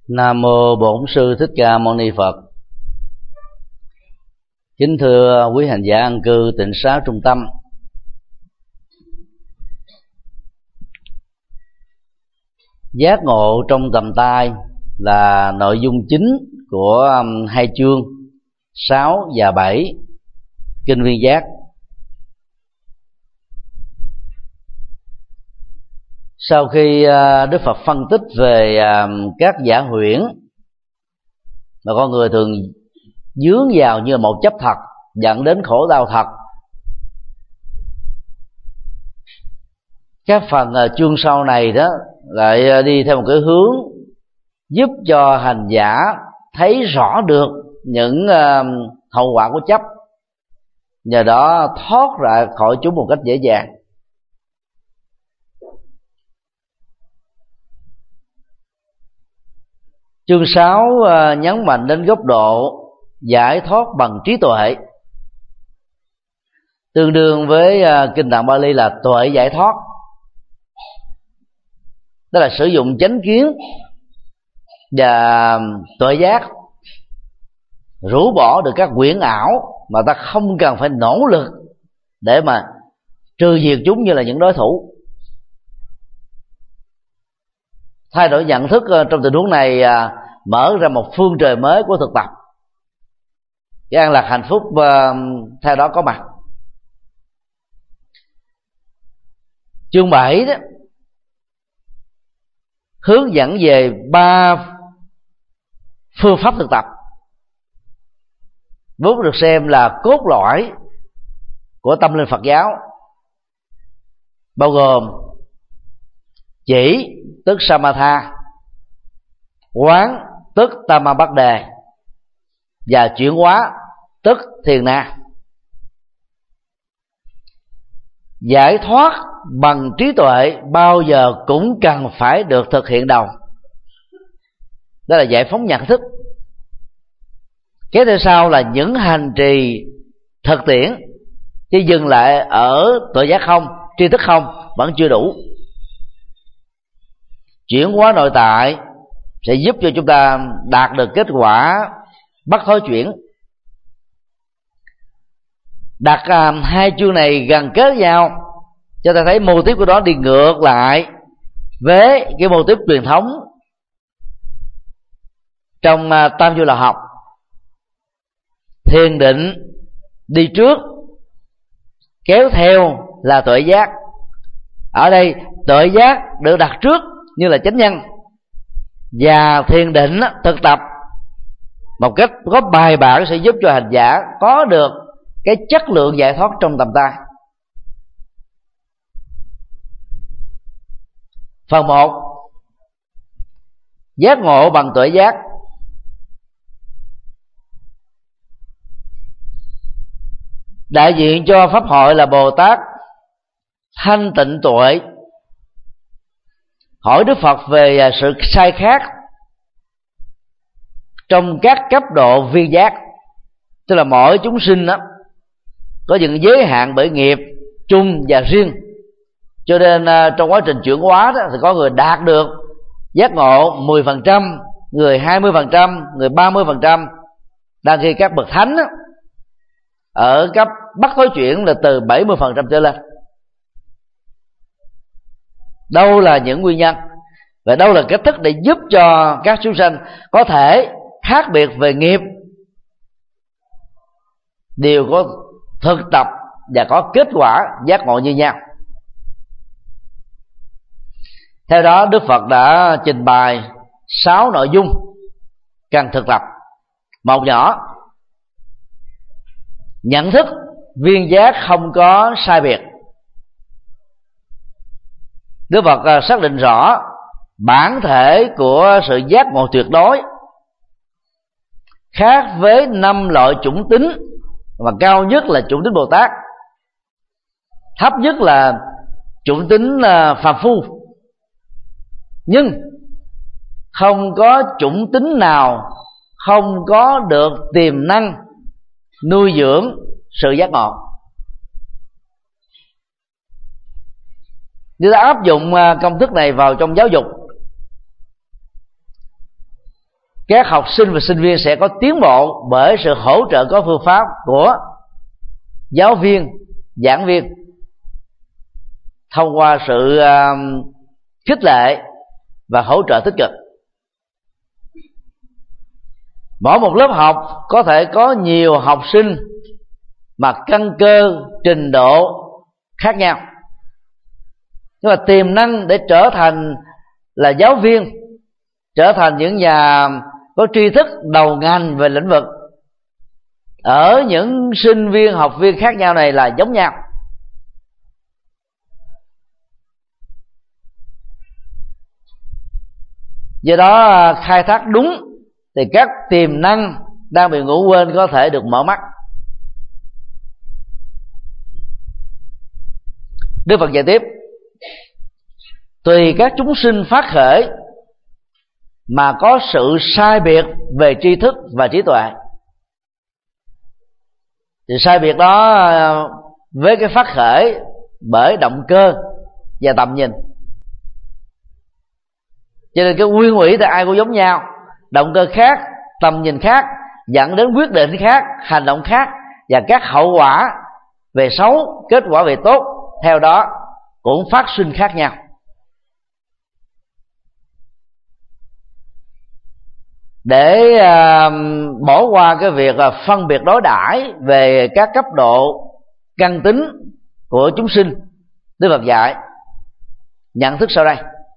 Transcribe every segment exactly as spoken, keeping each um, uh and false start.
Nam mô Bổn Sư Thích Ca Mâu Ni Phật. Kính thưa quý hành giả an cư tịnh xá Trung Tâm. Giác ngộ trong tầm tay là nội dung chính của hai chương sáu và bảy Kinh Viên Giác. Sau khi Đức Phật phân tích về các giả huyễn mà con người thường dướng vào như một chấp thật dẫn đến khổ đau thật, các phần chương sau này đó lại đi theo một cái hướng giúp cho hành giả thấy rõ được những hậu quả của chấp, nhờ đó thoát ra khỏi chúng một cách dễ dàng. Chương sáu nhấn mạnh đến góc độ giải thoát bằng trí tuệ, tương đương với kinh tạng Bali là tuệ giải thoát, đó là sử dụng chánh kiến và tuệ giác rũ bỏ được các quyển ảo mà ta không cần phải nỗ lực để mà trừ diệt chúng như là những đối thủ. Thay đổi nhận thức trong tình huống này mở ra một phương trời mới của thực tập, cái an lạc hạnh phúc theo đó có mặt. Chương bảy đó hướng dẫn về ba phương pháp thực tập vốn được xem là cốt lõi của tâm linh Phật giáo, bao gồm chỉ tức Samatha, quán tức Tamabhadde và chuyển hóa tức Thiền Na. Giải thoát bằng trí tuệ bao giờ cũng cần phải được thực hiện đầu, đó là giải phóng nhận thức. Kế theo sau là những hành trì thực tiễn, chứ dừng lại ở tuệ giác không, tri thức không vẫn chưa đủ. Chuyển hóa nội tại sẽ giúp cho chúng ta đạt được kết quả bất thối chuyển. Đặt à, hai chương này gần kết nhau, cho ta thấy mô típ của đó đi ngược lại với cái mô típ truyền thống trong à, tam du là học. Thiền định đi trước, kéo theo là tuệ giác. Ở đây tuệ giác được đặt trước như là chánh nhân, và thiền định thực tập một cách có bài bản sẽ giúp cho hành giả có được cái chất lượng giải thoát trong tầm tay. Phần một, giác ngộ bằng tuệ giác. Đại diện cho pháp hội là Bồ Tát Thanh Tịnh Tuệ hỏi Đức Phật về sự sai khác trong các cấp độ viên giác, tức là mỗi chúng sinh đó có những giới hạn bởi nghiệp chung và riêng, cho nên trong quá trình chuyển hóa đó, thì có người đạt được giác ngộ mười phần trăm, người hai mươi phần trăm, người ba mươi phần trăm, đang khi các bậc thánh đó, ở cấp bất thối chuyển là từ bảy mươi phần trăm trở lên. Đâu là những nguyên nhân và đâu là cách thức để giúp cho các chúng sanh có thể khác biệt về nghiệp đều có thực tập và có kết quả giác ngộ như nhau. Theo đó, Đức Phật đã trình bày sáu nội dung cần thực tập. Một nhỏ, nhận thức viên giác không có sai biệt. Đức Phật xác định rõ bản thể của sự giác ngộ tuyệt đối khác với năm loại chủng tính, mà cao nhất là chủng tính Bồ Tát, thấp nhất là chủng tính phàm phu. Nhưng không có chủng tính nào không có được tiềm năng nuôi dưỡng sự giác ngộ. Nếu ta áp dụng công thức này vào trong giáo dục các học sinh và sinh viên sẽ có tiến bộ bởi sự hỗ trợ có phương pháp của giáo viên, giảng viên, thông qua sự uh, khích lệ và hỗ trợ tích cực. Mỗi một lớp học có thể có nhiều học sinh mà căn cơ, trình độ khác nhau, nhưng mà tiềm năng để trở thành là giáo viên, trở thành những nhà có tri thức đầu ngành về lĩnh vực ở những sinh viên, học viên khác nhau này là giống nhau. Do đó khai thác đúng thì các tiềm năng đang bị ngủ quên có thể được mở mắt. Đức Phật dạy tiếp: tùy các chúng sinh phát khởi mà có sự sai biệt về tri thức và trí tuệ. Thì sai biệt đó với cái phát khởi bởi động cơ và tầm nhìn. Cho nên cái nguyên ủy thì ai cũng giống nhau, động cơ khác, tầm nhìn khác, dẫn đến quyết định khác, hành động khác, và các hậu quả về xấu, kết quả về tốt theo đó cũng phát sinh khác nhau. Để uh, bỏ qua cái việc uh, phân biệt đối đãi về các cấp độ căn tính của chúng sinh, Đức Phật dạy nhận thức sau đây: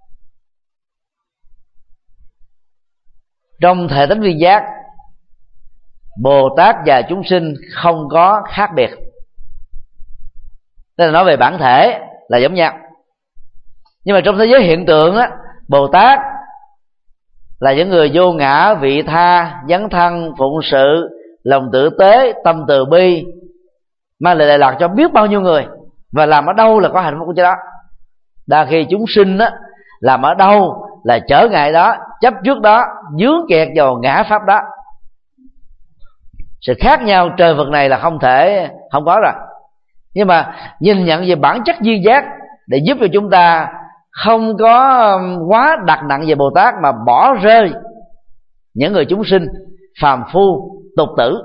trong thể tánh viên giác, Bồ Tát và chúng sinh không có khác biệt. Tức là nói về bản thể là giống nhau, nhưng mà trong thế giới hiện tượng á, Bồ Tát là những người vô ngã, vị tha, dấn thân, phụng sự, lòng tử tế, tâm từ bi, mang lại lệ lạc cho biết bao nhiêu người, và làm ở đâu là có hạnh phúc của đó. Đa khi chúng sinh á, làm ở đâu là trở ngại đó, chấp trước đó, dướng kẹt vào ngã pháp đó. Sự khác nhau trời vực này là không thể không có rồi. Nhưng mà nhìn nhận về bản chất duy giác để giúp cho chúng ta không có quá đặt nặng về Bồ Tát, mà bỏ rơi những người chúng sinh phàm phu tục tử.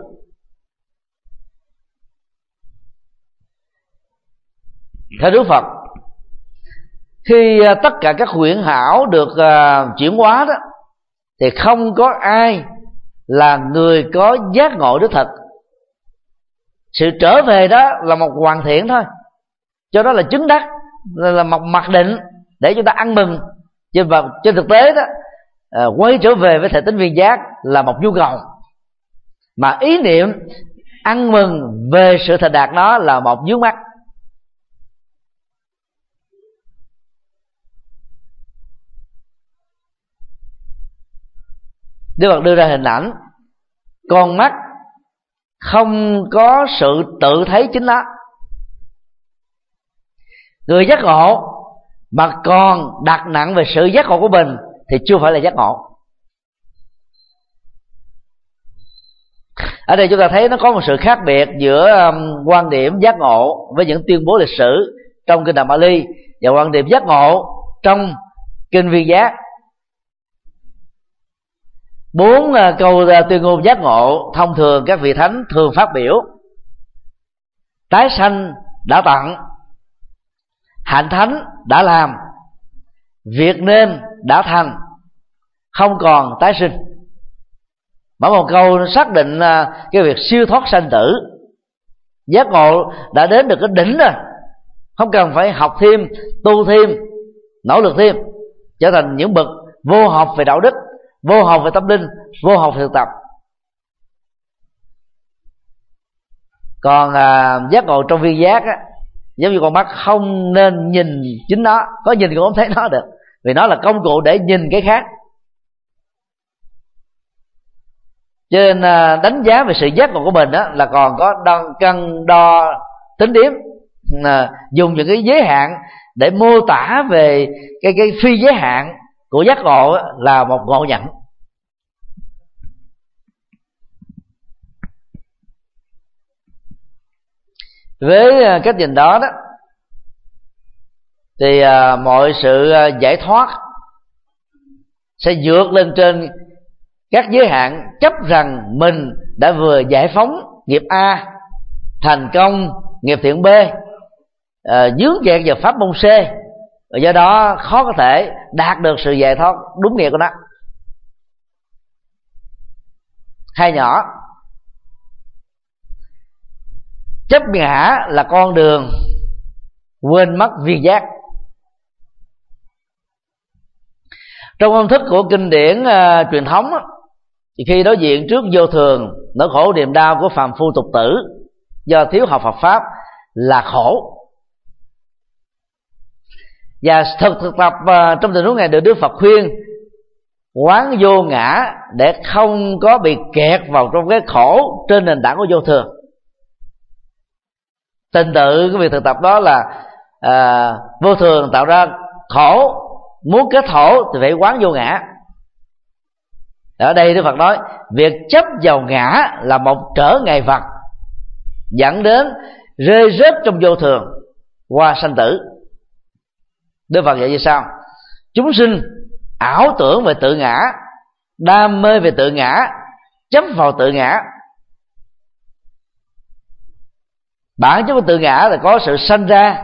Theo Đức Phật, khi tất cả các huyễn hảo được uh, chuyển hóa đó, thì không có ai là người có giác ngộ đích thực. Sự trở về đó là một hoàn thiện thôi, cho đó là chứng đắc, là một mặc định để chúng ta ăn mừng. Trên, trên thực tế đó, uh, quay trở về với thể tính viên giác là một nhu cầu, mà ý niệm ăn mừng về sự thành đạt đó là một vướng mắc. Đức Phật đưa ra hình ảnh con mắt không có sự tự thấy chính nó. Người giác ngộ mà còn đặt nặng về sự giác ngộ của mình thì chưa phải là giác ngộ. Ở đây chúng ta thấy nó có một sự khác biệt giữa um, quan điểm giác ngộ với những tuyên bố lịch sử trong kinh Đàm Bali và quan điểm giác ngộ trong kinh Viên Giác. Bốn uh, câu uh, tuyên ngôn giác ngộ thông thường các vị thánh thường phát biểu: tái sanh đã tặng, hạnh thánh đã làm, việc nên đã thành, không còn tái sinh. Mỗi một câu nó xác định uh, cái việc siêu thoát sanh tử. Giác ngộ đã đến được cái đỉnh rồi, không cần phải học thêm, tu thêm, nỗ lực thêm, trở thành những bậc vô học về đạo đức, vô học về tâm linh, vô học về thực tập. Còn à, giác ngộ trong viên giác á, giống như con mắt không nên nhìn chính nó, có nhìn cũng không thấy nó được, vì nó là công cụ để nhìn cái khác. Cho nên à, đánh giá về sự giác ngộ của mình á, là còn có đo, cân đo tính điểm, à, dùng những cái giới hạn để mô tả về cái cái phi giới hạn của giác ngộ á, là một ngộ nhận. Với cách nhìn đó đó thì à, mọi sự giải thoát sẽ vượt lên trên các giới hạn chấp rằng mình đã vừa giải phóng nghiệp A, thành công nghiệp thiện B, à, dướng kẹt vào pháp môn C, và do đó khó có thể đạt được sự giải thoát đúng nghĩa của nó. Hai nhỏ, chấp ngã là con đường quên mất viên giác. Trong công thức của kinh điển uh, truyền thống thì khi đối diện trước vô thường, nỗi khổ niềm đau của phàm phu tục tử do thiếu học Phật pháp là khổ. Và thực thực tập uh, trong tình huống này được Đức Phật khuyên quán vô ngã để không có bị kẹt vào trong cái khổ trên nền tảng của vô thường. Tình tự cái việc thực tập đó là à, vô thường tạo ra khổ, muốn kết thổ thì phải quán vô ngã. Ở đây Đức Phật nói việc chấp vào ngã là một trở ngại vật dẫn đến rơi rớt trong vô thường qua sanh tử. Đức Phật dạy như sau: chúng sinh ảo tưởng về tự ngã, đam mê về tự ngã, chấp vào tự ngã. Bản chất của tự ngã là có sự sanh ra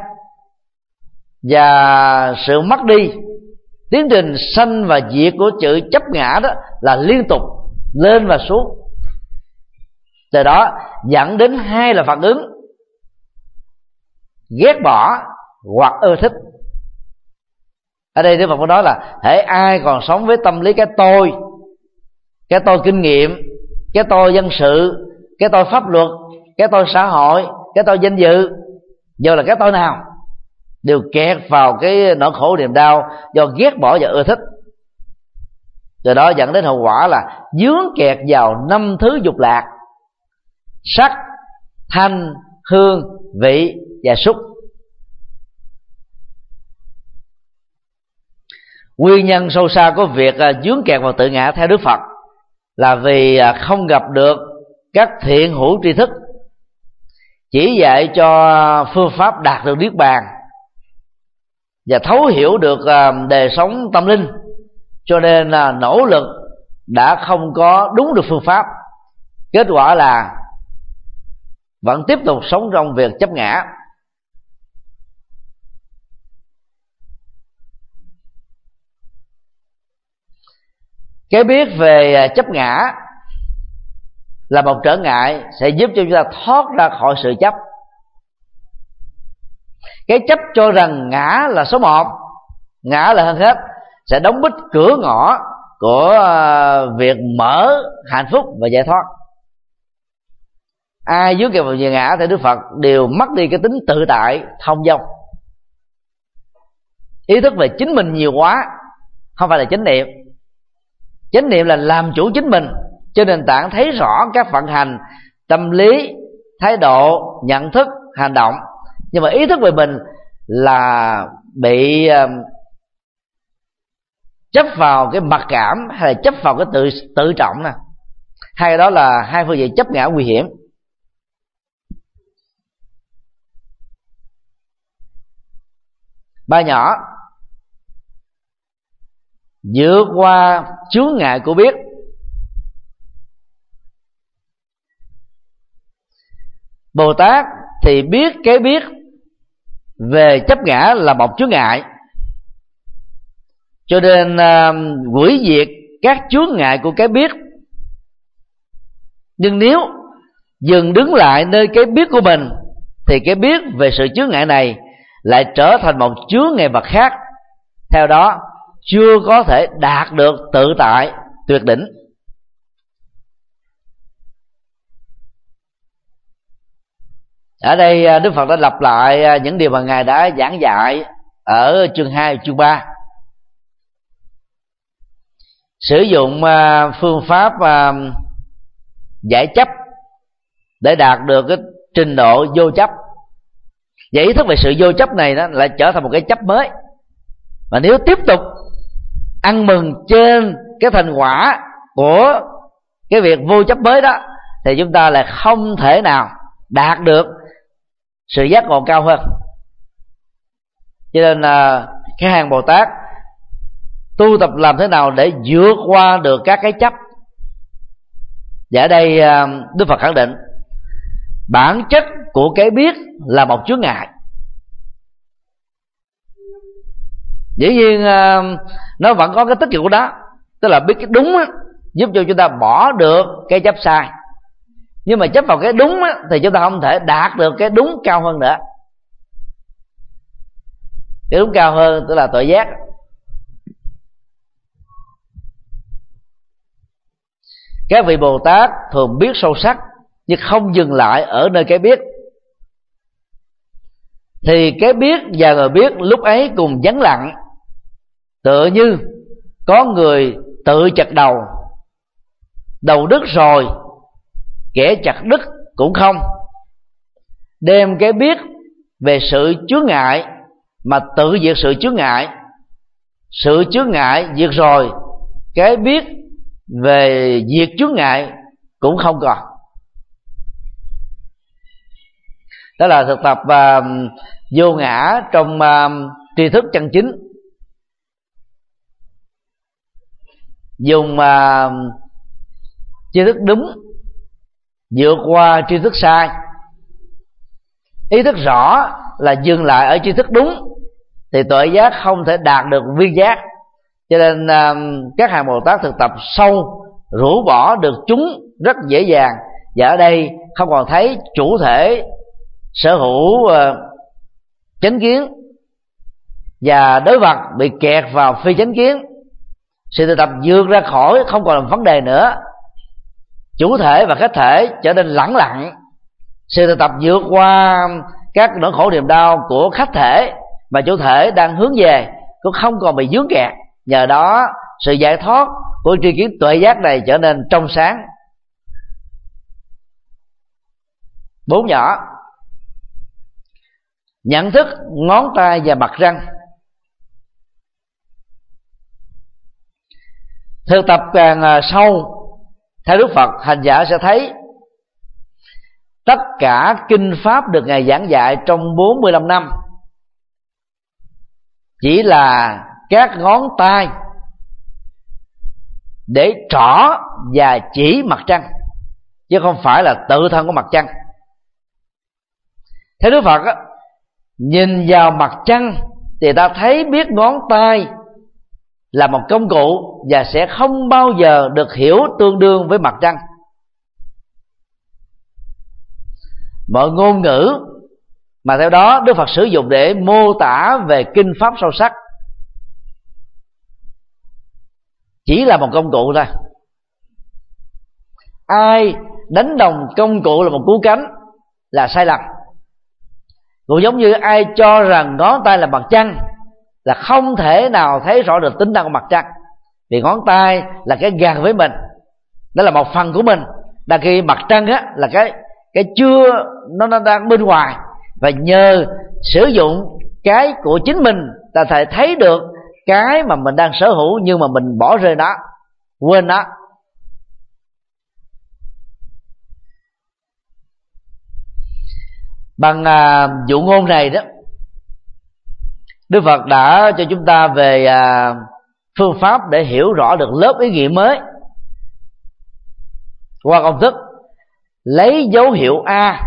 và sự mất đi. Tiến trình sanh và diệt của chữ chấp ngã đó là liên tục lên và xuống, từ đó dẫn đến hai là phản ứng: ghét bỏ hoặc ưa thích. Ở đây Đức Phật nói là hễ ai còn sống với tâm lý cái tôi, cái tôi kinh nghiệm, cái tôi dân sự, cái tôi pháp luật, cái tôi xã hội, cái tôi danh dự, dù là cái tôi nào, đều kẹt vào cái nỗi khổ niềm đau do ghét bỏ và ưa thích. Từ đó dẫn đến hậu quả là dướng kẹt vào năm thứ dục lạc: sắc, thanh, hương, vị và xúc. Nguyên nhân sâu xa của việc dướng kẹt vào tự ngã theo Đức Phật là vì không gặp được các thiện hữu tri thức chỉ dạy cho phương pháp đạt được niết bàn và thấu hiểu được đời sống tâm linh, cho nên là nỗ lực đã không có đúng được phương pháp. Kết quả là vẫn tiếp tục sống trong việc chấp ngã. Cái biết về chấp ngã là một trở ngại sẽ giúp cho chúng ta thoát ra khỏi sự chấp. Cái chấp cho rằng ngã là số một, ngã là hơn hết, sẽ đóng bít cửa ngõ của việc mở hạnh phúc và giải thoát. Ai dướng kẹt vào về ngã thì Đức Phật đều mất đi cái tính tự tại thông dong. Ý thức về chính mình nhiều quá không phải là chánh niệm. Chánh niệm là làm chủ chính mình trên nền tảng thấy rõ các vận hành tâm lý, thái độ, nhận thức, hành động. Nhưng mà ý thức về mình là bị uh, chấp vào cái mặc cảm hay là chấp vào cái tự tự trọng nè. Hai đó là hai phương diện chấp ngã nguy hiểm. Ba nhỏ, vượt qua chướng ngại của biết. Bồ Tát thì biết cái biết về chấp ngã là một chướng ngại, cho nên uh, hủy diệt các chướng ngại của cái biết. Nhưng nếu dừng đứng lại nơi cái biết của mình thì cái biết về sự chướng ngại này lại trở thành một chướng ngại vật khác, theo đó chưa có thể đạt được tự tại tuyệt đỉnh. Ở đây Đức Phật đã lặp lại những điều mà Ngài đã giảng dạy ở chương hai, chương ba. Sử dụng phương pháp giải chấp để đạt được cái trình độ vô chấp. Và ý thức về sự vô chấp này đó lại trở thành một cái chấp mới. Mà nếu tiếp tục ăn mừng trên cái thành quả của cái việc vô chấp mới đó thì chúng ta lại không thể nào đạt được sự giác ngộ cao hơn. Cho nên là cái hàng Bồ Tát tu tập làm thế nào để vượt qua được các cái chấp Và ở đây Đức Phật khẳng định bản chất của cái biết là một chướng ngại. Dĩ nhiên nó vẫn có cái tích cực của đó, tức là biết cái đúng á, giúp cho chúng ta bỏ được cái chấp sai. Nhưng mà chấp vào cái đúng á, thì chúng ta không thể đạt được cái đúng cao hơn nữa. Cái đúng cao hơn tức là tuệ giác. Các vị Bồ Tát thường biết sâu sắc nhưng không dừng lại ở nơi cái biết, thì cái biết và người biết lúc ấy cùng vắng lặng, tựa như có người tự chặt đầu. Đầu đứt rồi, kẻ chặt đứt cũng không. Đem cái biết về sự chướng ngại mà tự diệt sự chướng ngại. Sự chướng ngại diệt rồi, cái biết về diệt chướng ngại cũng không còn. Đó là thực tập uh, vô ngã trong uh, tri thức chân chính. Dùng uh, tri thức đúng vượt qua tri thức sai. Ý thức rõ là dừng lại ở tri thức đúng, thì tuệ giác không thể đạt được viên giác. Cho nên uh, các hàng Bồ Tát thực tập sâu, rũ bỏ được chúng rất dễ dàng. Và ở đây không còn thấy chủ thể sở hữu uh, chánh kiến, và đối vật bị kẹt vào phi chánh kiến. Sự thực tập vượt ra khỏi không còn là vấn đề nữa. Chủ thể và khách thể trở nên lẳng lặng. Sự thực tập vượt qua các nỗi khổ niềm đau của khách thể mà chủ thể đang hướng về cũng không còn bị vướng kẹt. Nhờ đó sự giải thoát của tri kiến tuệ giác này trở nên trong sáng. Bốn nhỏ: nhận thức ngón tay và mặt răng. Thực tập càng sâu, theo Đức Phật, hành giả sẽ thấy tất cả kinh pháp được Ngài giảng dạy trong bốn mươi lăm năm chỉ là các ngón tay để trỏ và chỉ mặt trăng, chứ không phải là tự thân của mặt trăng. Theo Đức Phật á, nhìn vào mặt trăng thì ta thấy biết ngón tay là một công cụ và sẽ không bao giờ được hiểu tương đương với mặt trăng. Mọi ngôn ngữ mà theo đó Đức Phật sử dụng để mô tả về kinh pháp sâu sắc chỉ là một công cụ thôi. Ai đánh đồng công cụ là một cú cánh là sai lầm. Cũng giống như ai cho rằng ngón tay là mặt trăng là không thể nào thấy rõ được tính năng của mặt trăng, vì ngón tay là cái gần với mình, đó là một phần của mình. Đằng khi mặt trăng á là cái cái chưa nó nó đang bên ngoài, và nhờ sử dụng cái của chính mình ta thể thấy được cái mà mình đang sở hữu, nhưng mà mình bỏ rơi nó, quên nó. Bằng à, dụ ngôn này đó, Đức Phật đã cho chúng ta về à, phương pháp để hiểu rõ được lớp ý nghĩa mới qua công thức lấy dấu hiệu A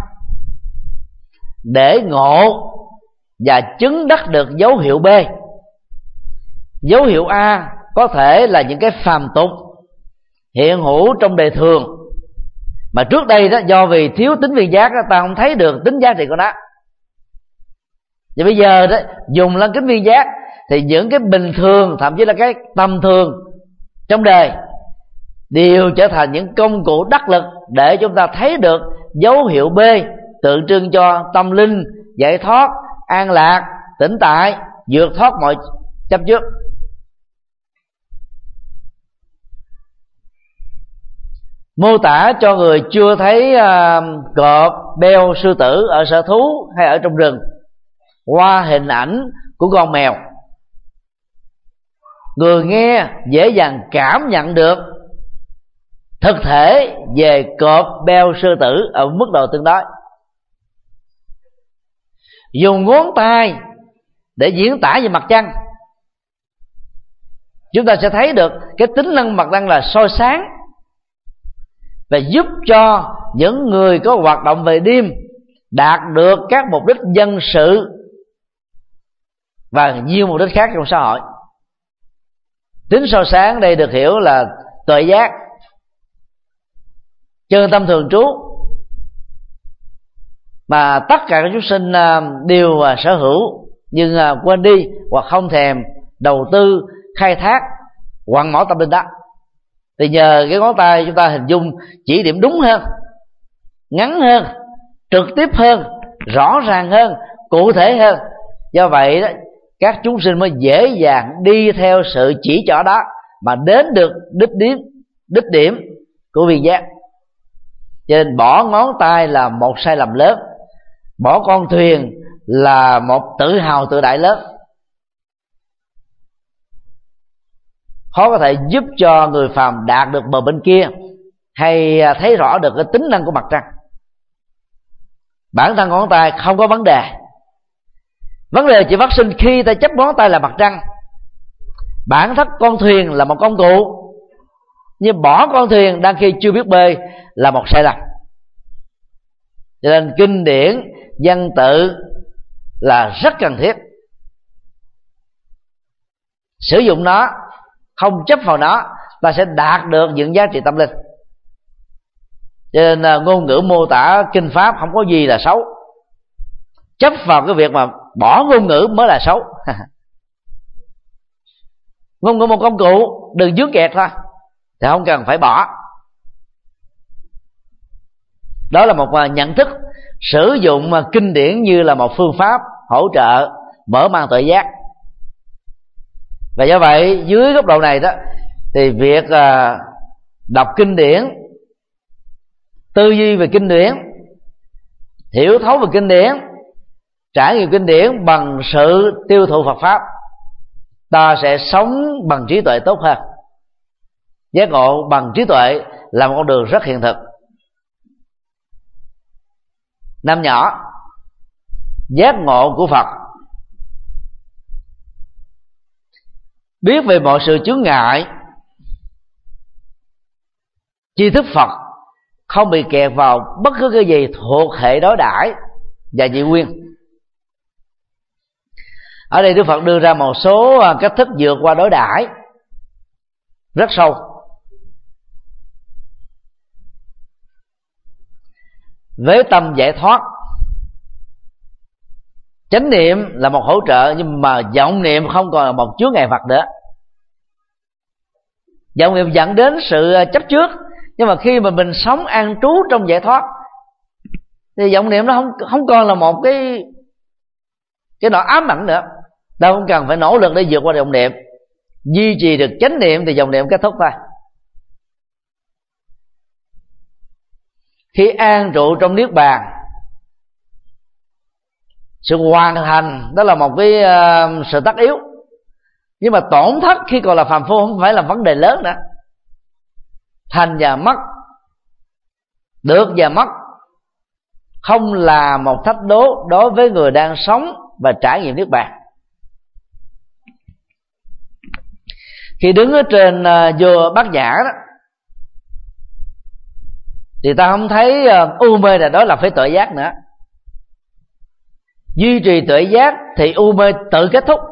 để ngộ và chứng đắc được dấu hiệu B. Dấu hiệu A có thể là những cái phàm tục hiện hữu trong đời thường, mà trước đây đó do vì thiếu tính viên giác đó, ta không thấy được tính giá trị của nó. Và bây giờ đó dùng lăng kính viên giác thì những cái bình thường, thậm chí là cái tầm thường trong đời đều trở thành những công cụ đắc lực để chúng ta thấy được dấu hiệu B, tượng trưng cho tâm linh, giải thoát, an lạc, tĩnh tại, vượt thoát mọi chấp trước. Mô tả cho người chưa thấy uh, cọp, beo, sư tử ở sở thú hay ở trong rừng qua hình ảnh của con mèo, người nghe dễ dàng cảm nhận được thực thể về cọp, beo, sư tử ở mức độ tương đối. Dùng ngón tay để diễn tả về mặt trăng, chúng ta sẽ thấy được cái tính năng mặt trăng là soi sáng. và giúp cho những người có hoạt động về đêm đạt được các mục đích dân sự và nhiều mục đích khác trong xã hội. Tính soi sáng đây được hiểu là tuệ giác, chân tâm thường trú mà tất cả các chúng sinh đều sở hữu, nhưng quên đi hoặc không thèm đầu tư khai thác quằn mỏ tâm linh đó. Thì nhờ cái ngón tay chúng ta hình dung chỉ điểm đúng hơn, ngắn hơn, trực tiếp hơn, rõ ràng hơn, cụ thể hơn. Do vậy đó, các chúng sinh mới dễ dàng đi theo sự chỉ trỏ đó mà đến được đích điểm, đích điểm của viên giác. Cho nên bỏ ngón tay là một sai lầm lớn, bỏ con thuyền là một tự hào tự đại lớn, khó có thể giúp cho người phàm đạt được bờ bên kia hay thấy rõ được cái tính năng của mặt trăng. Bản thân ngón tay không có vấn đề, vấn đề chỉ phát sinh khi ta chấp ngón tay là mặt trăng. Bản thân con thuyền là một công cụ, nhưng bỏ con thuyền đang khi chưa biết bơi là một sai lầm. Cho nên kinh điển văn tự là rất cần thiết. Sử dụng nó, không chấp vào nó, ta sẽ đạt được những giá trị tâm linh. Cho nên ngôn ngữ mô tả kinh pháp không có gì là xấu, chấp vào cái việc mà bỏ ngôn ngữ mới là xấu. Ngôn ngữ một công cụ, đừng dướng kẹt thôi thì không cần phải bỏ. Đó là một nhận thức sử dụng kinh điển như là một phương pháp hỗ trợ mở mang tuệ giác. Và do vậy dưới góc độ này đó thì việc đọc kinh điển, tư duy về kinh điển, hiểu thấu về kinh điển, trải nghiệm kinh điển bằng sự tiêu thụ Phật pháp, ta sẽ sống bằng trí tuệ tốt hơn. Giác ngộ bằng trí tuệ là một con đường rất hiện thực. Năm nhỏ, giác ngộ của Phật, biết về mọi sự chướng ngại, tri thức Phật không bị kẹt vào bất cứ cái gì thuộc hệ đối đãi và dị nguyên. Ở đây Đức Phật đưa ra một số cách thức vượt qua đối đãi rất sâu. Với tâm giải thoát, chánh niệm là một hỗ trợ, nhưng mà vọng niệm không còn là một chướng ngại vật nữa. Vọng niệm dẫn đến sự chấp trước, nhưng mà khi mà mình sống an trú trong giải thoát thì vọng niệm nó không không còn là một cái cái nỗi ám ảnh nữa. Đâu không cần phải nỗ lực để vượt qua vọng niệm, duy trì được chánh niệm thì vọng niệm kết thúc thôi. Khi an trụ trong niết bàn, sự hoàn thành đó là một cái uh, sự tất yếu. Nhưng mà tổn thất khi còn là phàm phu không phải là vấn đề lớn nữa. Thành và mất, được và mất không là một thách đố đối với người đang sống và trải nghiệm niết bàn. Khi đứng ở trên uh, vua Bát Nhã đó, thì ta không thấy uh, u mê là đó là phải tuệ giác nữa. Duy trì tuệ giác thì u mê tự kết thúc.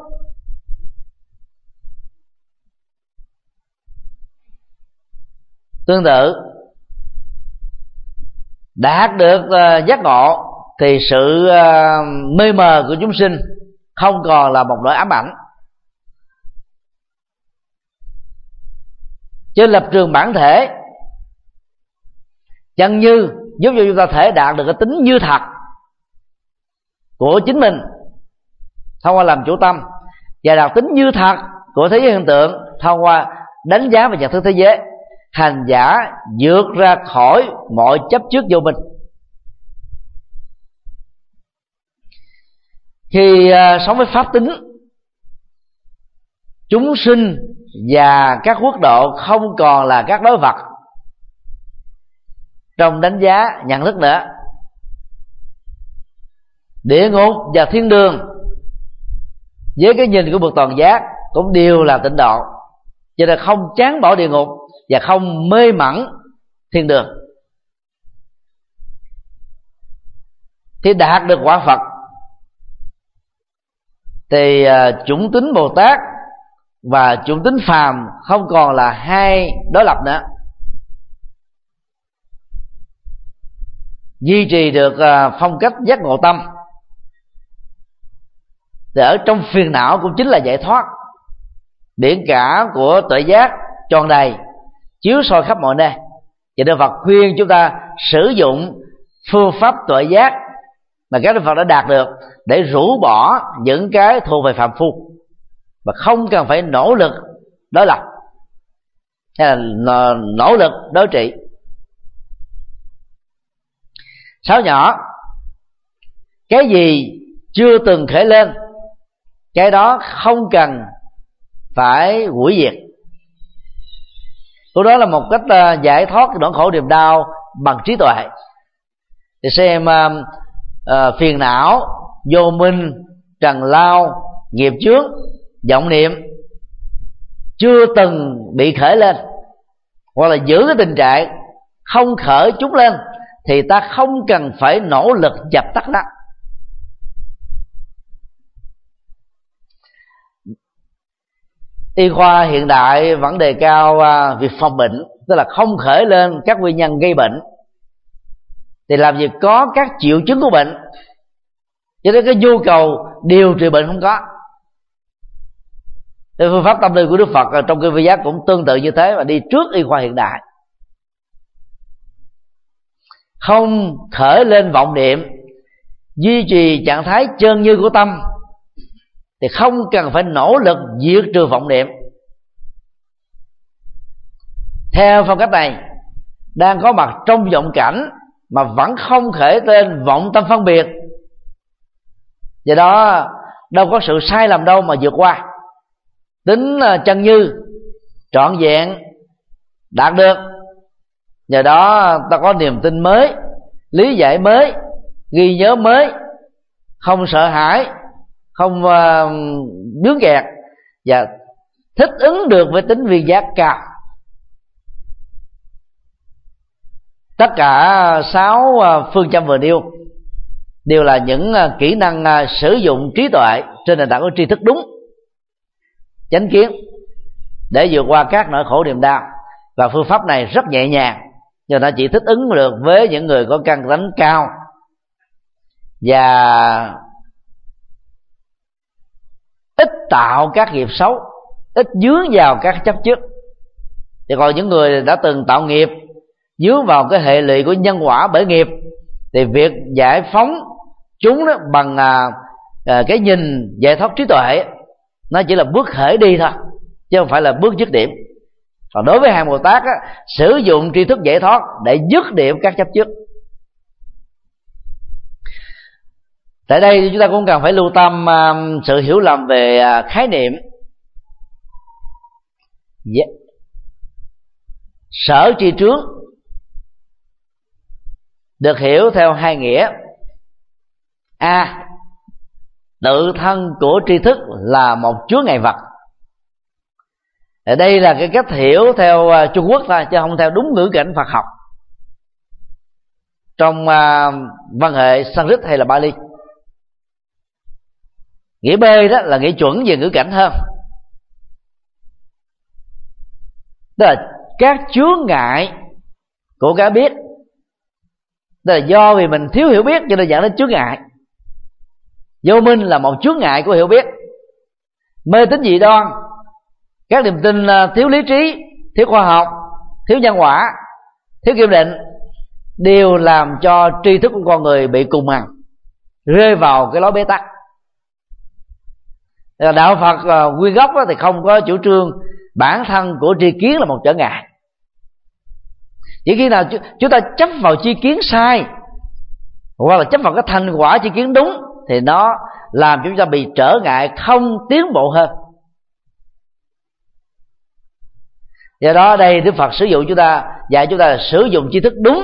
Tương tự, đạt được uh, giác ngộ thì sự uh, mê mờ của chúng sinh không còn là một nỗi ám ảnh. Trên lập trường bản thể, chân như giúp cho chúng ta thể đạt được cái tính như thật của chính mình thông qua làm chủ tâm, và đạt tính như thật của thế giới hiện tượng thông qua đánh giá và nhận thức thế giới. Hành giả vượt ra khỏi mọi chấp trước vô minh. Khi uh, sống với pháp tính, chúng sinh và các quốc độ không còn là các đối vật trong đánh giá nhận thức nữa. Địa ngục và thiên đường với cái nhìn của bậc toàn giác cũng đều là tịnh độ, cho nên không chán bỏ địa ngục và không mê mẩn thiên đường. thì đạt được quả Phật, thì chủng tính Bồ Tát và chủng tính phàm không còn là hai đối lập nữa, duy trì được phong cách giác ngộ tâm. Thì ở trong phiền não cũng chính là giải thoát. Biển cả của tuệ giác tròn đầy, chiếu soi khắp mọi nơi. Và Đức Phật khuyên chúng ta sử dụng phương pháp tuệ giác mà các Đức Phật đã đạt được để rũ bỏ những cái thuộc về phàm phu, và không cần phải nỗ lực đối lập hay là nỗ lực đối trị. Sáu nhỏ, cái gì chưa từng khởi lên, cái đó không cần phải hủy diệt. Câu đó là một cách giải thoát nỗi khổ niềm đau bằng trí tuệ. Thì xem uh, uh, phiền não, vô minh, trần lao, nghiệp chướng, vọng niệm chưa từng bị khởi lên, hoặc là giữ cái tình trạng không khởi chúng lên, thì ta không cần phải nỗ lực dập tắt nó. Y khoa hiện đại vẫn đề cao việc phòng bệnh, tức là không khởi lên các nguyên nhân gây bệnh, thì làm gì có các triệu chứng của bệnh, cho nên cái nhu cầu điều trị bệnh không có. Thì phương pháp tâm linh của Đức Phật trong kinh Vi Giác cũng tương tự như thế, và đi trước y khoa hiện đại. Không khởi lên vọng niệm, duy trì trạng thái chân như của tâm, thì không cần phải nỗ lực diệt trừ vọng niệm. Theo phong cách này, đang có mặt trong vọng cảnh mà vẫn không khởi lên vọng tâm phân biệt, do đó đâu có sự sai lầm đâu mà vượt qua. Tính chân như trọn vẹn đạt được, nhờ đó ta có niềm tin mới, lý giải mới, ghi nhớ mới, không sợ hãi, không uh, dướng kẹt, và thích ứng được với tính vi giác cao. Tất cả sáu phương châm vừa nêu đều là những kỹ năng sử dụng trí tuệ trên nền tảng của tri thức đúng, chánh kiến, để vượt qua các nỗi khổ niềm đau. Và phương pháp này rất nhẹ nhàng, nhưng nó chỉ thích ứng được với những người có căn tánh cao và ít tạo các nghiệp xấu, ít dướng vào các chấp trước. Thì còn những người đã từng tạo nghiệp, dướng vào cái hệ lụy của nhân quả bởi nghiệp, thì việc giải phóng chúng đó bằng à, à, cái nhìn giải thoát trí tuệ, nó chỉ là bước khởi đi thôi, chứ không phải là bước dứt điểm. Còn đối với hàng Bồ Tát á, sử dụng tri thức giải thoát để dứt điểm các chấp trước. Tại đây chúng ta cũng cần phải lưu tâm uh, sự hiểu lầm về uh, khái niệm yeah. Sở tri trướng được hiểu theo hai nghĩa. A, tự thân của tri thức là một chướng ngại vật. Ở đây là cái cách hiểu theo uh, Trung Quốc thôi, chứ không theo đúng ngữ cảnh Phật học trong uh, văn hệ Sanskrit hay là Bali. Nghĩa B đó là nghĩa chuẩn về ngữ cảnh hơn, tức là các chướng ngại của cái biết, tức là do vì mình thiếu hiểu biết cho nên dẫn đến chướng ngại. Vô minh là một chướng ngại của hiểu biết. Mê tín dị đoan, các niềm tin thiếu lý trí, thiếu khoa học, thiếu nhân quả, thiếu kiên định, đều làm cho tri thức của con người bị cùng hằng, rơi vào cái lối bế tắc. Đạo Phật uh, nguyên gốc thì không có chủ trương bản thân của tri kiến là một trở ngại. Chỉ khi nào chúng ta chấp vào tri kiến sai, hoặc là chấp vào cái thành quả tri kiến đúng, thì nó làm chúng ta bị trở ngại, không tiến bộ hơn. Do đó đây Đức Phật sử dụng chúng ta, dạy chúng ta là sử dụng tri thức đúng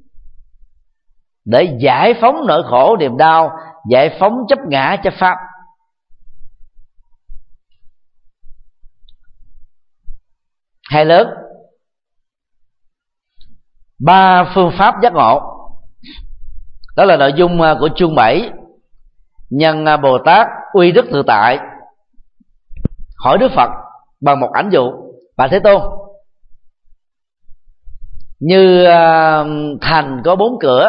để giải phóng nỗi khổ niềm đau, giải phóng chấp ngã chấp pháp. Hai lớn, ba phương pháp giác ngộ. Đó là nội dung của chương bảy. Nhân Bồ Tát uy đức tự tại hỏi Đức Phật bằng một ảnh dụ: Bà Thế Tôn, như thành có bốn cửa,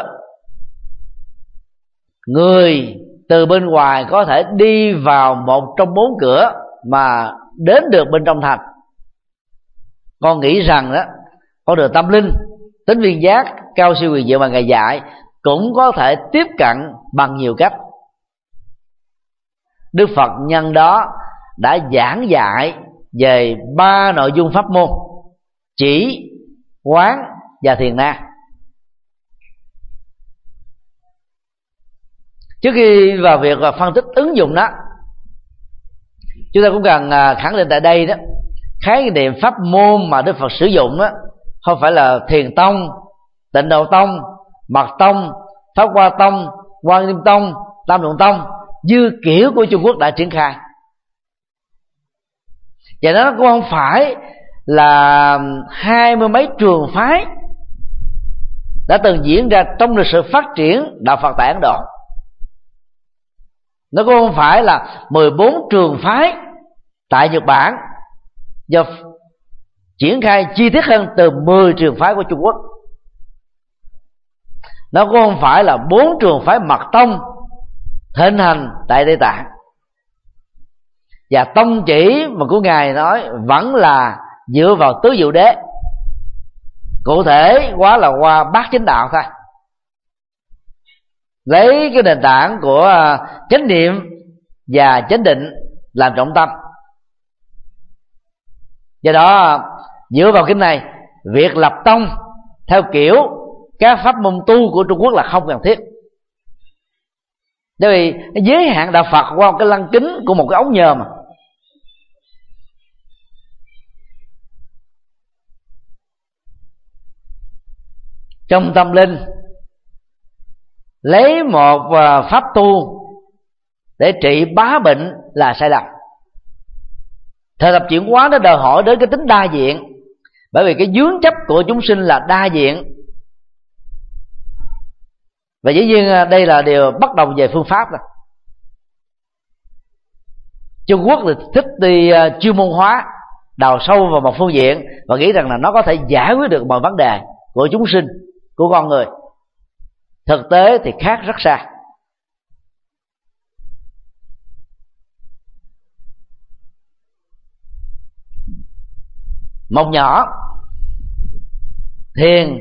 người từ bên ngoài có thể đi vào một trong bốn cửa mà đến được bên trong thành. Con nghĩ rằng đó, con đường tâm linh, tính viên giác, cao siêu huyền diệu mà Ngài dạy cũng có thể tiếp cận bằng nhiều cách. Đức Phật nhân đó đã giảng dạy về ba nội dung pháp môn: chỉ, quán và thiền na. Trước khi vào việc phân tích ứng dụng đó, chúng ta cũng cần khẳng định tại đây đó, khái niệm pháp môn mà Đức Phật sử dụng đó không phải là Thiền Tông, Tịnh Độ Tông, Mật Tông, Pháp Hoa Tông, Quan Nghiêm Tông, Tam Luận Tông như kiểu của Trung Quốc đã triển khai. Và nó cũng không phải là hai mươi mấy trường phái đã từng diễn ra trong lịch sử phát triển đạo Phật tại Ấn Độ. Nó cũng không phải là mười bốn trường phái tại Nhật Bản do triển khai chi tiết hơn từ mười trường phái của Trung Quốc. Nó cũng không phải là bốn trường phái Mật Tông thịnh hành tại Tây Tạng. Và tông chỉ mà của Ngài nói vẫn là dựa vào tứ diệu đế, cụ thể quá là qua bát chánh đạo thôi, lấy cái nền tảng của chánh niệm và chánh định làm trọng tâm. Do đó dựa vào cái này, việc lập tông theo kiểu các pháp môn tu của Trung Quốc là không cần thiết. Bởi vì giới hạn đạo Phật qua một cái lăng kính của một cái ống nhòm mà. Trong tâm linh, lấy một pháp tu để trị bá bệnh là sai lầm. Thời tập chuyển hóa nó đòi hỏi đến cái tính đa diện, bởi vì cái vướng chấp của chúng sinh là đa diện. Và dĩ nhiên đây là điều bất đồng về phương pháp rồi. Trung Quốc thì thích đi chuyên môn hóa, đào sâu vào một phương diện và nghĩ rằng là nó có thể giải quyết được mọi vấn đề của chúng sinh, của con người. Thực tế thì khác rất xa. Một nhỏ, thiền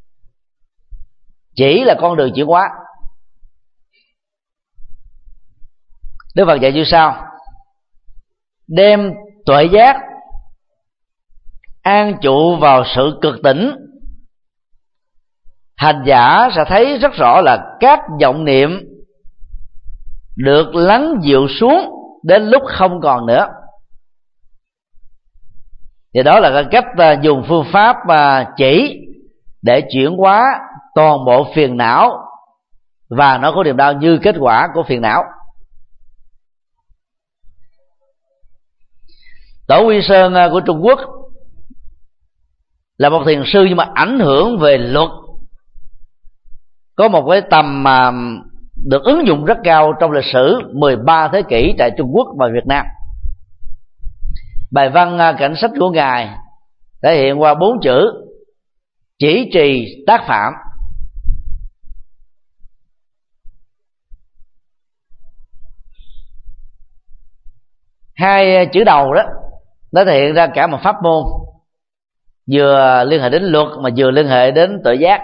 chỉ là con đường chuyển hóa. Đức Phật dạy như sau: đem tuệ giác an trụ vào sự cực tỉnh, hành giả sẽ thấy rất rõ là các vọng niệm được lắng dịu xuống đến lúc không còn nữa. Thì đó là cái cách dùng phương pháp chỉ để chuyển hóa toàn bộ phiền não và nó có niềm đau như kết quả của phiền não. Tổ Quy Sơn của Trung Quốc là một thiền sư nhưng mà ảnh hưởng về luật, có một cái tầm mà được ứng dụng rất cao trong lịch sử mười ba thế kỷ tại Trung Quốc và Việt Nam. Bài văn cảnh sách của Ngài thể hiện qua bốn chữ: chỉ trì tác phạm. Hai chữ đầu đó nó thể hiện ra cả một pháp môn, vừa liên hệ đến luật mà vừa liên hệ đến tự giác.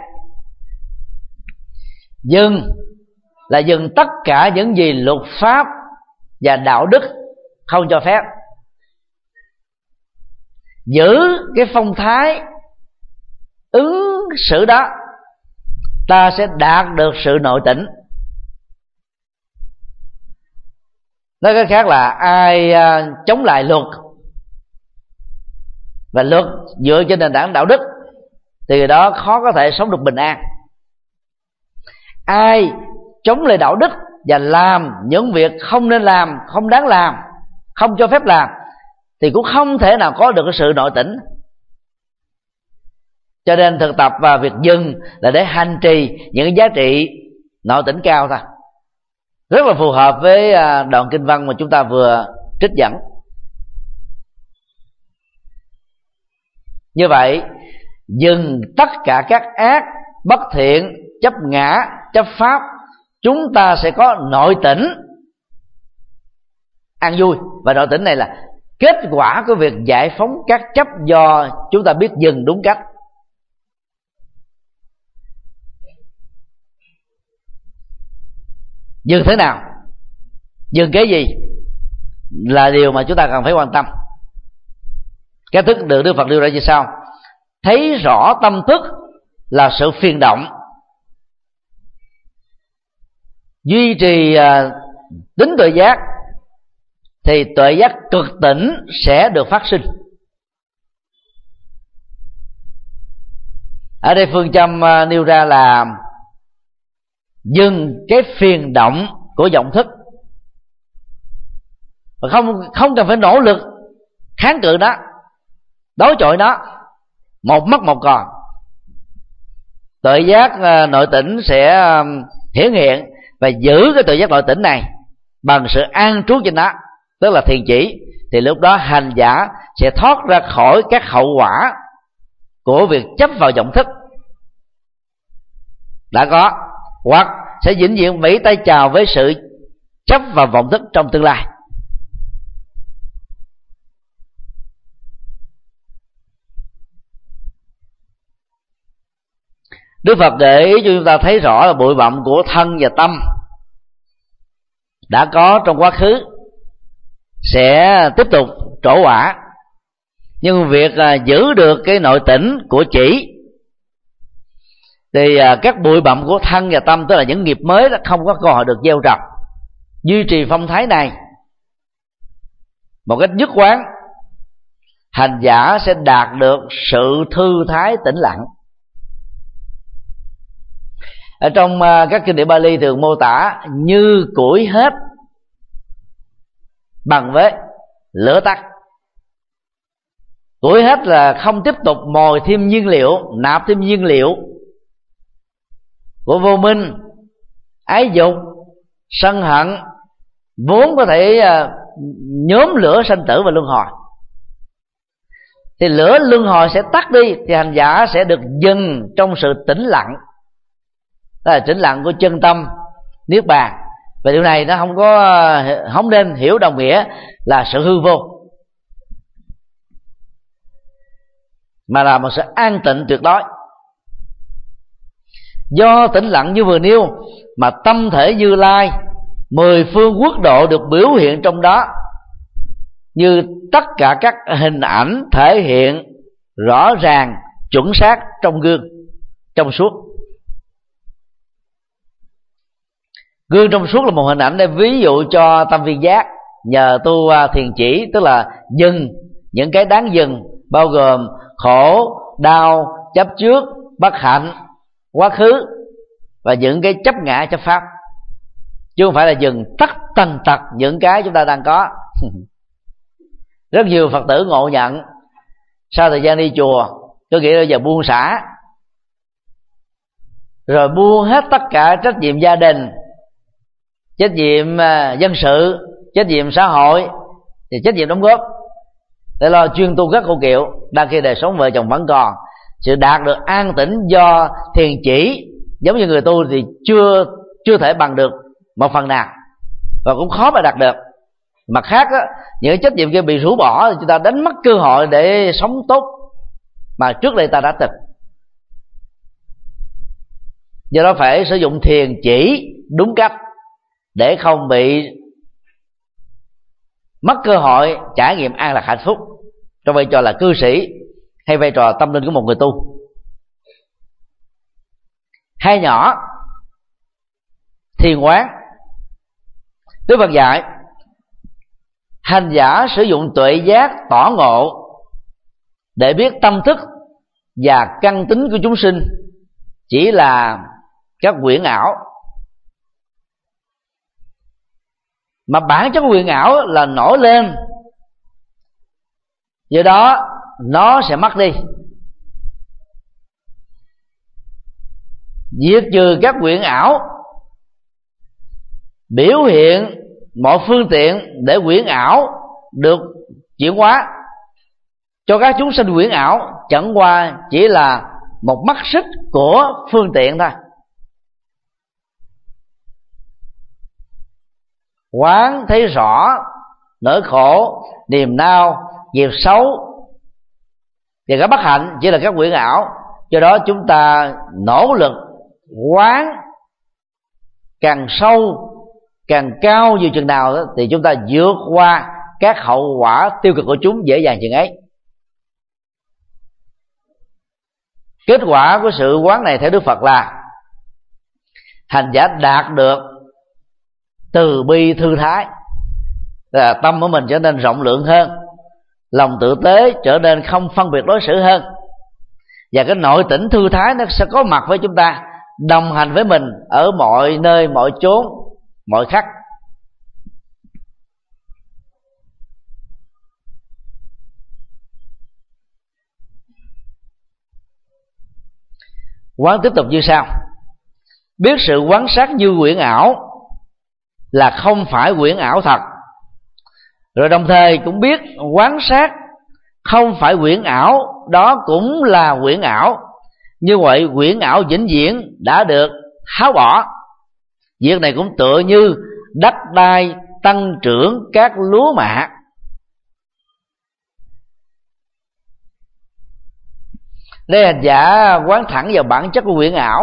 Dừng là dừng tất cả những gì luật pháp và đạo đức không cho phép. Giữ cái phong thái ứng xử đó, ta sẽ đạt được sự nội tỉnh. Nói cách khác là ai chống lại luật và luật dựa trên nền tảng đạo đức thì người đó khó có thể sống được bình an. Ai chống lại đạo đức và làm những việc không nên làm, không đáng làm, không cho phép làm thì cũng không thể nào có được cái sự nội tỉnh. Cho nên thực tập và việc dừng là để hành trì những giá trị nội tỉnh cao thôi, rất là phù hợp với đoạn kinh văn mà chúng ta vừa trích dẫn. Như vậy, dừng tất cả các ác, bất thiện, chấp ngã, chấp pháp, chúng ta sẽ có nội tỉnh an vui. Và nội tỉnh này là kết quả của việc giải phóng các chấp do chúng ta biết dừng đúng cách. Dừng thế nào, dừng cái gì là điều mà chúng ta cần phải quan tâm. Cách thức được Đức Phật đưa ra như sau: thấy rõ tâm thức là sự phiền động, duy trì uh, tính tuệ giác, thì tuệ giác cực tỉnh sẽ được phát sinh. Ở đây phương châm uh, nêu ra là dừng cái phiền động của vọng thức, và không không cần phải nỗ lực kháng cự nó, đối chọi nó, một mất một còn. Tuệ giác uh, nội tỉnh sẽ uh, hiển hiện và giữ cái tuệ giác nội tỉnh này bằng sự an trú trên nó, tức là thiền chỉ. Thì lúc đó hành giả sẽ thoát ra khỏi các hậu quả của việc chấp vào vọng thức đã có, hoặc sẽ vĩnh viễn vẫy tay chào với sự chấp vào vọng thức trong tương lai. Đức Phật để ý cho chúng ta thấy rõ là bụi bặm của thân và tâm đã có trong quá khứ sẽ tiếp tục trổ quả, nhưng việc giữ được cái nội tỉnh của chỉ thì các bụi bặm của thân và tâm, tức là những nghiệp mới đó, không có cơ hội được gieo trồng. Duy trì phong thái này một cách dứt khoát, hành giả sẽ đạt được sự thư thái tĩnh lặng. Ở trong các kinh điển Bali thường mô tả như củi hết bằng với lửa tắt. Củi hết là không tiếp tục mồi thêm nhiên liệu, nạp thêm nhiên liệu của vô minh, ái dục, sân hận, vốn có thể nhóm lửa sanh tử và luân hồi. Thì lửa luân hồi sẽ tắt đi, thì hành giả sẽ được dừng trong sự tĩnh lặng, đó là tĩnh lặng của chân tâm niết bàn. Và điều này nó không có không nên hiểu đồng nghĩa là sự hư vô, mà là một sự an tịnh tuyệt đối. Do tĩnh lặng như vừa nêu mà tâm thể Như Lai, mười phương quốc độ được biểu hiện trong đó, như tất cả các hình ảnh thể hiện rõ ràng, chuẩn xác trong gương trong suốt. Gương trong suốt là một hình ảnh để ví dụ cho tâm viên giác nhờ tu thiền chỉ, tức là dừng những cái đáng dừng, bao gồm khổ, đau, chấp trước, bất hạnh, quá khứ và những cái chấp ngã chấp pháp, chứ không phải là dừng tất tần tật những cái chúng ta đang có. Rất nhiều Phật tử ngộ nhận sau thời gian đi chùa, tôi nghĩ bây giờ buông xả, rồi buông hết tất cả trách nhiệm gia đình, trách nhiệm dân sự, trách nhiệm xã hội, thì trách nhiệm đóng góp để lo chuyên tu các cô kiệu, đang khi đời sống vợ chồng vẫn còn. Sự đạt được an tĩnh do thiền chỉ giống như người tu thì chưa chưa thể bằng được một phần nào, và cũng khó mà đạt được. Mặt khác á, những trách nhiệm kia bị rũ bỏ thì chúng ta đánh mất cơ hội để sống tốt mà trước đây ta đã từng. Do đó phải sử dụng thiền chỉ đúng cách để không bị mất cơ hội trải nghiệm an lạc hạnh phúc trong vai trò là cư sĩ hay vai trò tâm linh của một người tu. Hai nhỏ thiền quán. Đức Phật dạy hành giả sử dụng tuệ giác tỏ ngộ để biết tâm thức và căn tính của chúng sinh chỉ là các quyển ảo, mà bản chất quyển ảo là nổi lên, do đó nó sẽ mất đi. Diệt trừ các quyển ảo biểu hiện mọi phương tiện để quyển ảo được chuyển hóa cho các chúng sinh quyển ảo chẳng qua chỉ là một mắt xích của phương tiện thôi. Quán thấy rõ nỗi khổ, niềm đau, nghiệp xấu và các bất hạnh chỉ là các quyển ảo. Do đó chúng ta nỗ lực quán càng sâu, càng cao như chừng nào đó, thì chúng ta vượt qua các hậu quả tiêu cực của chúng dễ dàng chừng ấy. Kết quả của sự quán này theo Đức Phật là hành giả đạt được từ bi thư thái, là tâm của mình trở nên rộng lượng hơn, lòng tự tế trở nên không phân biệt đối xử hơn, và cái nội tỉnh thư thái nó sẽ có mặt với chúng ta, đồng hành với mình ở mọi nơi, mọi chốn, mọi khắc. Quán tiếp tục như sau: biết sự quán sát như quyển ảo là không phải quyển ảo thật, rồi đồng thời cũng biết quán sát không phải quyển ảo đó cũng là quyển ảo. Như vậy quyển ảo vĩnh viễn đã được tháo bỏ. Việc này cũng tựa như đất đai tăng trưởng các lúa mạ. Đây hành giả quán thẳng vào bản chất của quyển ảo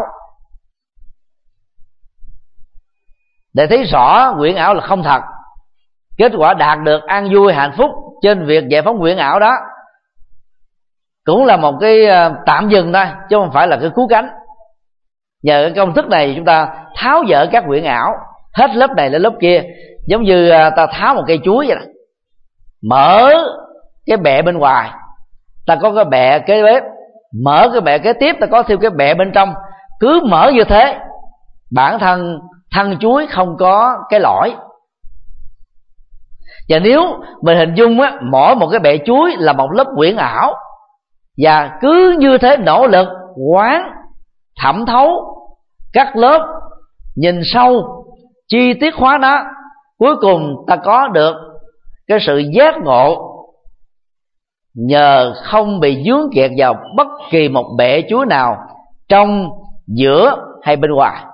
để thấy rõ quyển ảo là không thật. Kết quả đạt được an vui hạnh phúc trên việc giải phóng quyển ảo đó cũng là một cái tạm dừng thôi, chứ không phải là cái cứu cánh. Nhờ cái công thức này chúng ta tháo dỡ các quyển ảo, hết lớp này lên lớp kia, giống như ta tháo một cây chuối vậy đó. Mở cái bẹ bên ngoài, ta có cái bẹ kế bếp, mở cái bẹ kế tiếp, ta có thêm cái bẹ bên trong. Cứ mở như thế, bản thân thân chuối không có cái lõi. Và nếu mình hình dung á, mỗi một cái bẹ chuối là một lớp quyển ảo, và cứ như thế nỗ lực quán thẩm thấu các lớp, nhìn sâu chi tiết hóa nó, cuối cùng ta có được cái sự giác ngộ nhờ không bị vướng kẹt vào bất kỳ một bẹ chuối nào trong, giữa hay bên ngoài.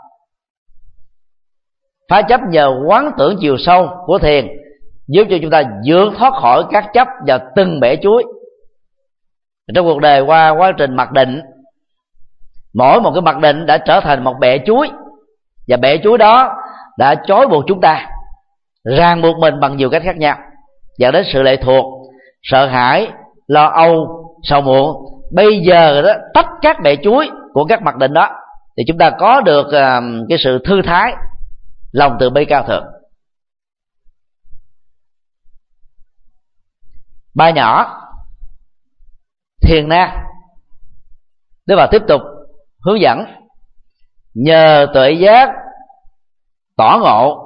Phá chấp nhờ quán tưởng chiều sâu của thiền giúp cho chúng ta vượt thoát khỏi các chấp vào từng bẻ chuối. Trong cuộc đời qua quá trình mặc định, mỗi một cái mặc định đã trở thành một bẻ chuối, và bẻ chuối đó đã trói buộc chúng ta, ràng buộc mình bằng nhiều cách khác nhau, dẫn đến sự lệ thuộc, sợ hãi, lo âu, sầu muộn. Bây giờ đó tách các bẻ chuối của các mặc định đó, thì chúng ta có được uh, cái sự thư thái, lòng từ bi cao thượng. Ba nhỏ thiền na, Đức Phật tiếp tục hướng dẫn: nhờ tuệ giác tỏ ngộ,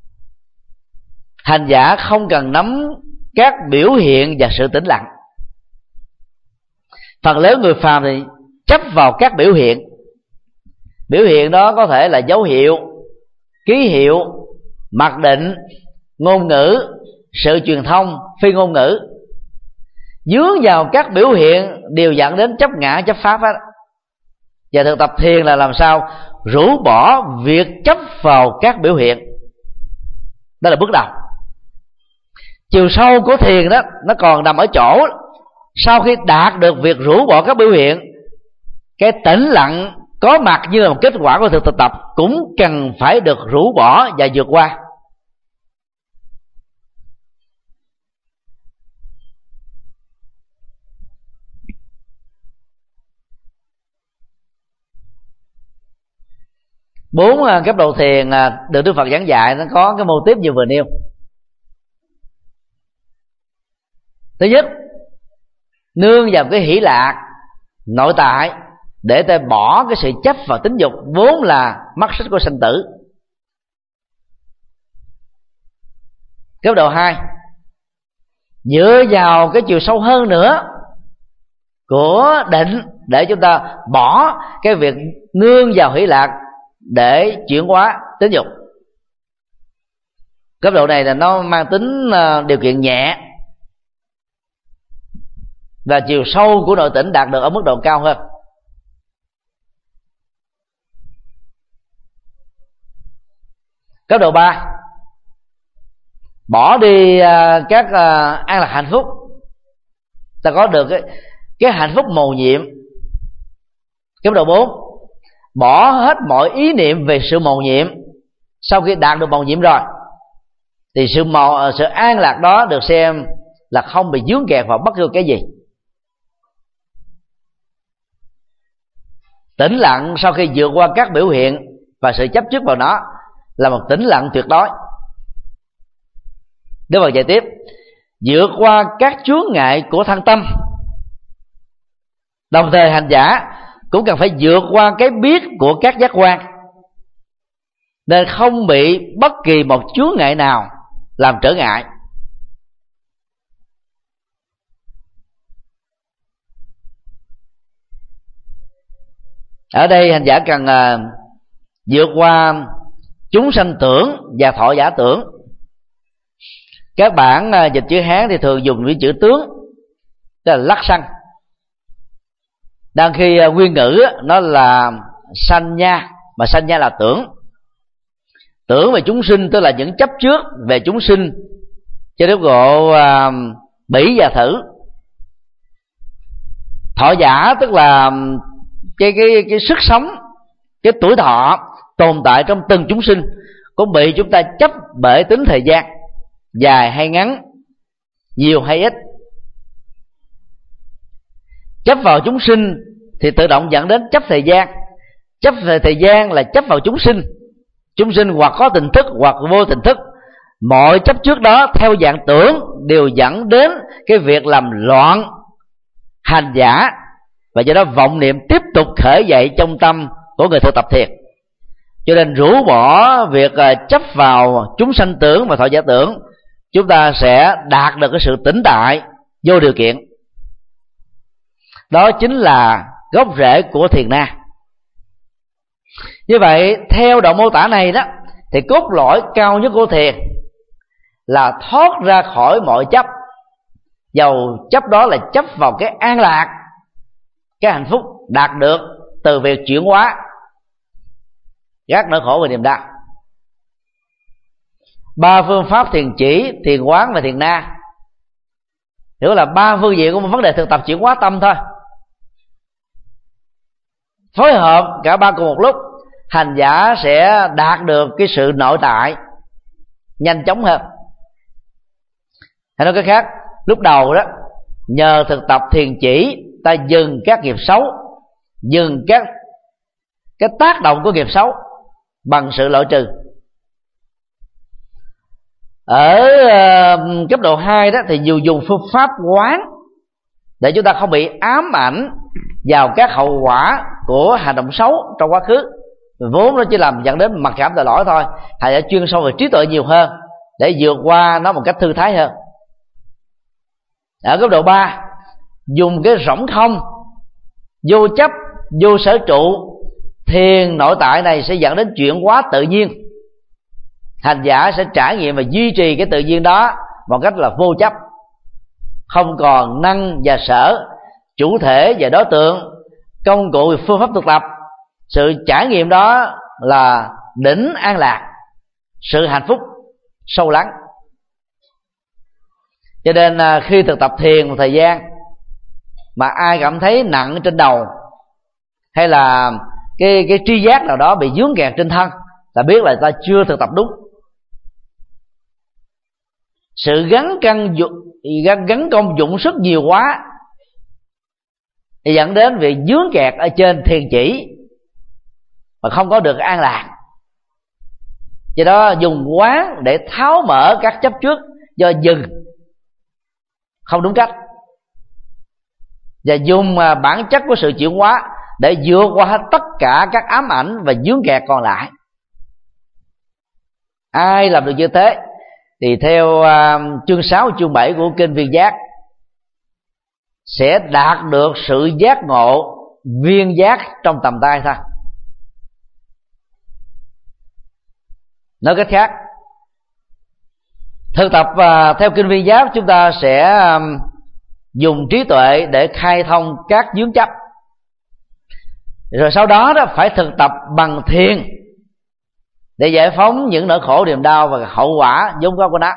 hành giả không cần nắm các biểu hiện và sự tĩnh lặng. Phần lớn người phàm thì chấp vào các biểu hiện. Biểu hiện đó có thể là dấu hiệu, ký hiệu, mặc định, ngôn ngữ, sự truyền thông, phi ngôn ngữ. Dướng vào các biểu hiện đều dẫn đến chấp ngã, chấp pháp hết. Và thực tập thiền là làm sao rũ bỏ việc chấp vào các biểu hiện. Đó là bước đầu. Chiều sâu của thiền đó nó còn nằm ở chỗ, sau khi đạt được việc rũ bỏ các biểu hiện, cái tĩnh lặng có mặt như là một kết quả của thực tập tập cũng cần phải được rũ bỏ và vượt qua. Bốn cấp độ thiền được Đức Phật giảng dạy, nó có cái mô típ như vừa nêu. Thứ nhất, nương vào cái hỷ lạc nội tại để ta bỏ cái sự chấp vào tính dục vốn là mắt xích của sanh tử. Cấp độ hai, dựa vào cái chiều sâu hơn nữa của định để chúng ta bỏ cái việc nương vào hỷ lạc để chuyển hóa tính dục. Cấp độ này là nó mang tính điều kiện nhẹ, và chiều sâu của nội tỉnh đạt được ở mức độ cao hơn. Cấp độ ba, bỏ đi các an lạc hạnh phúc, ta có được cái, cái hạnh phúc mầu nhiệm. Cấp độ bốn, bỏ hết mọi ý niệm về sự mầu nhiệm. Sau khi đạt được mầu nhiệm rồi thì sự mầu, sự an lạc đó được xem là không bị dướng kẹt vào bất cứ cái gì. Tĩnh lặng sau khi vượt qua các biểu hiện và sự chấp trước vào nó là một tĩnh lặng tuyệt đối. Đức Phật dạy tiếp, vượt qua các chướng ngại của thân tâm. Đồng thời hành giả cũng cần phải vượt qua cái biết của các giác quan, nên không bị bất kỳ một chướng ngại nào làm trở ngại. Ở đây hành giả cần uh, vượt qua chúng sanh tưởng và thọ giả tưởng. Các bản uh, dịch chữ Hán thì thường dùng với chữ tướng, tức là lắc sanh. Đang khi uh, nguyên ngữ uh, nó là sanh nha, mà sanh nha là tưởng. Tưởng về chúng sinh tức là những chấp trước về chúng sinh cho đến độ uh, bỉ và thử. Thọ giả tức là cái, cái, cái sức sống, cái tuổi thọ tồn tại trong từng chúng sinh cũng bị chúng ta chấp bởi tính thời gian, dài hay ngắn, nhiều hay ít. Chấp vào chúng sinh thì tự động dẫn đến chấp thời gian. Chấp về thời gian là chấp vào chúng sinh. Chúng sinh hoặc có tình thức hoặc vô tình thức. Mọi chấp trước đó theo dạng tưởng đều dẫn đến cái việc làm loạn hành giả, và do đó vọng niệm tiếp tục khởi dậy trong tâm của người thực tập thiền. Cho nên rũ bỏ việc chấp vào chúng sanh tưởng và thọ giả tưởng, chúng ta sẽ đạt được cái sự tĩnh tại vô điều kiện. Đó chính là gốc rễ của thiền na. Như vậy theo đoạn mô tả này đó, thì cốt lõi cao nhất của thiền là thoát ra khỏi mọi chấp, dầu chấp đó là chấp vào cái an lạc, cái hạnh phúc đạt được từ việc chuyển hóa, gác nỗi khổ và niềm đau. Ba phương pháp thiền chỉ, thiền quán và thiền na hiểu là ba phương diện của một vấn đề thực tập chuyển hóa tâm thôi. Phối hợp cả ba cùng một lúc, hành giả sẽ đạt được cái sự nội tại nhanh chóng hơn. Hay nói cách khác, lúc đầu đó nhờ thực tập thiền chỉ, ta dừng các nghiệp xấu, dừng các cái tác động của nghiệp xấu bằng sự loại trừ. Ở uh, cấp độ hai đó thì dù dùng phương pháp quán để chúng ta không bị ám ảnh vào các hậu quả của hành động xấu trong quá khứ, vốn nó chỉ làm dẫn đến mặc cảm tội lỗi thôi. Hãy đã chuyên sâu về trí tuệ nhiều hơn để vượt qua nó một cách thư thái hơn. Ở cấp độ ba, dùng cái rỗng không, vô chấp, vô sở trụ, thiền nội tại này sẽ dẫn đến chuyển hóa tự nhiên. Hành giả sẽ trải nghiệm và duy trì cái tự nhiên đó một cách là vô chấp, không còn năng và sở, chủ thể và đối tượng, công cụ và phương pháp thực tập. Sự trải nghiệm đó là đỉnh an lạc, sự hạnh phúc sâu lắng. Cho nên khi thực tập thiền một thời gian mà ai cảm thấy nặng trên đầu, hay là cái, cái tri giác nào đó bị vướng kẹt trên thân, là biết là ta chưa thực tập đúng. Sự gắn căng gắn, gắn công dụng sức nhiều quá thì dẫn đến việc vướng kẹt ở trên thiền chỉ mà không có được an lạc. Do đó dùng quán để tháo mở các chấp trước do dừng không đúng cách, và dùng bản chất của sự chuyển hóa để vượt qua tất cả các ám ảnh và vướng kẹt còn lại. Ai làm được như thế thì theo uh, chương sáu chương bảy của kinh Viên Giác sẽ đạt được sự giác ngộ viên giác trong tầm tay thôi. Nói cách khác, Thực tập uh, theo kinh Viên Giáp, chúng ta sẽ um, dùng trí tuệ để khai thông các vướng chấp, rồi sau đó đó phải thực tập bằng thiền để giải phóng những nỗi khổ niềm đau và hậu quả vốn có của nó.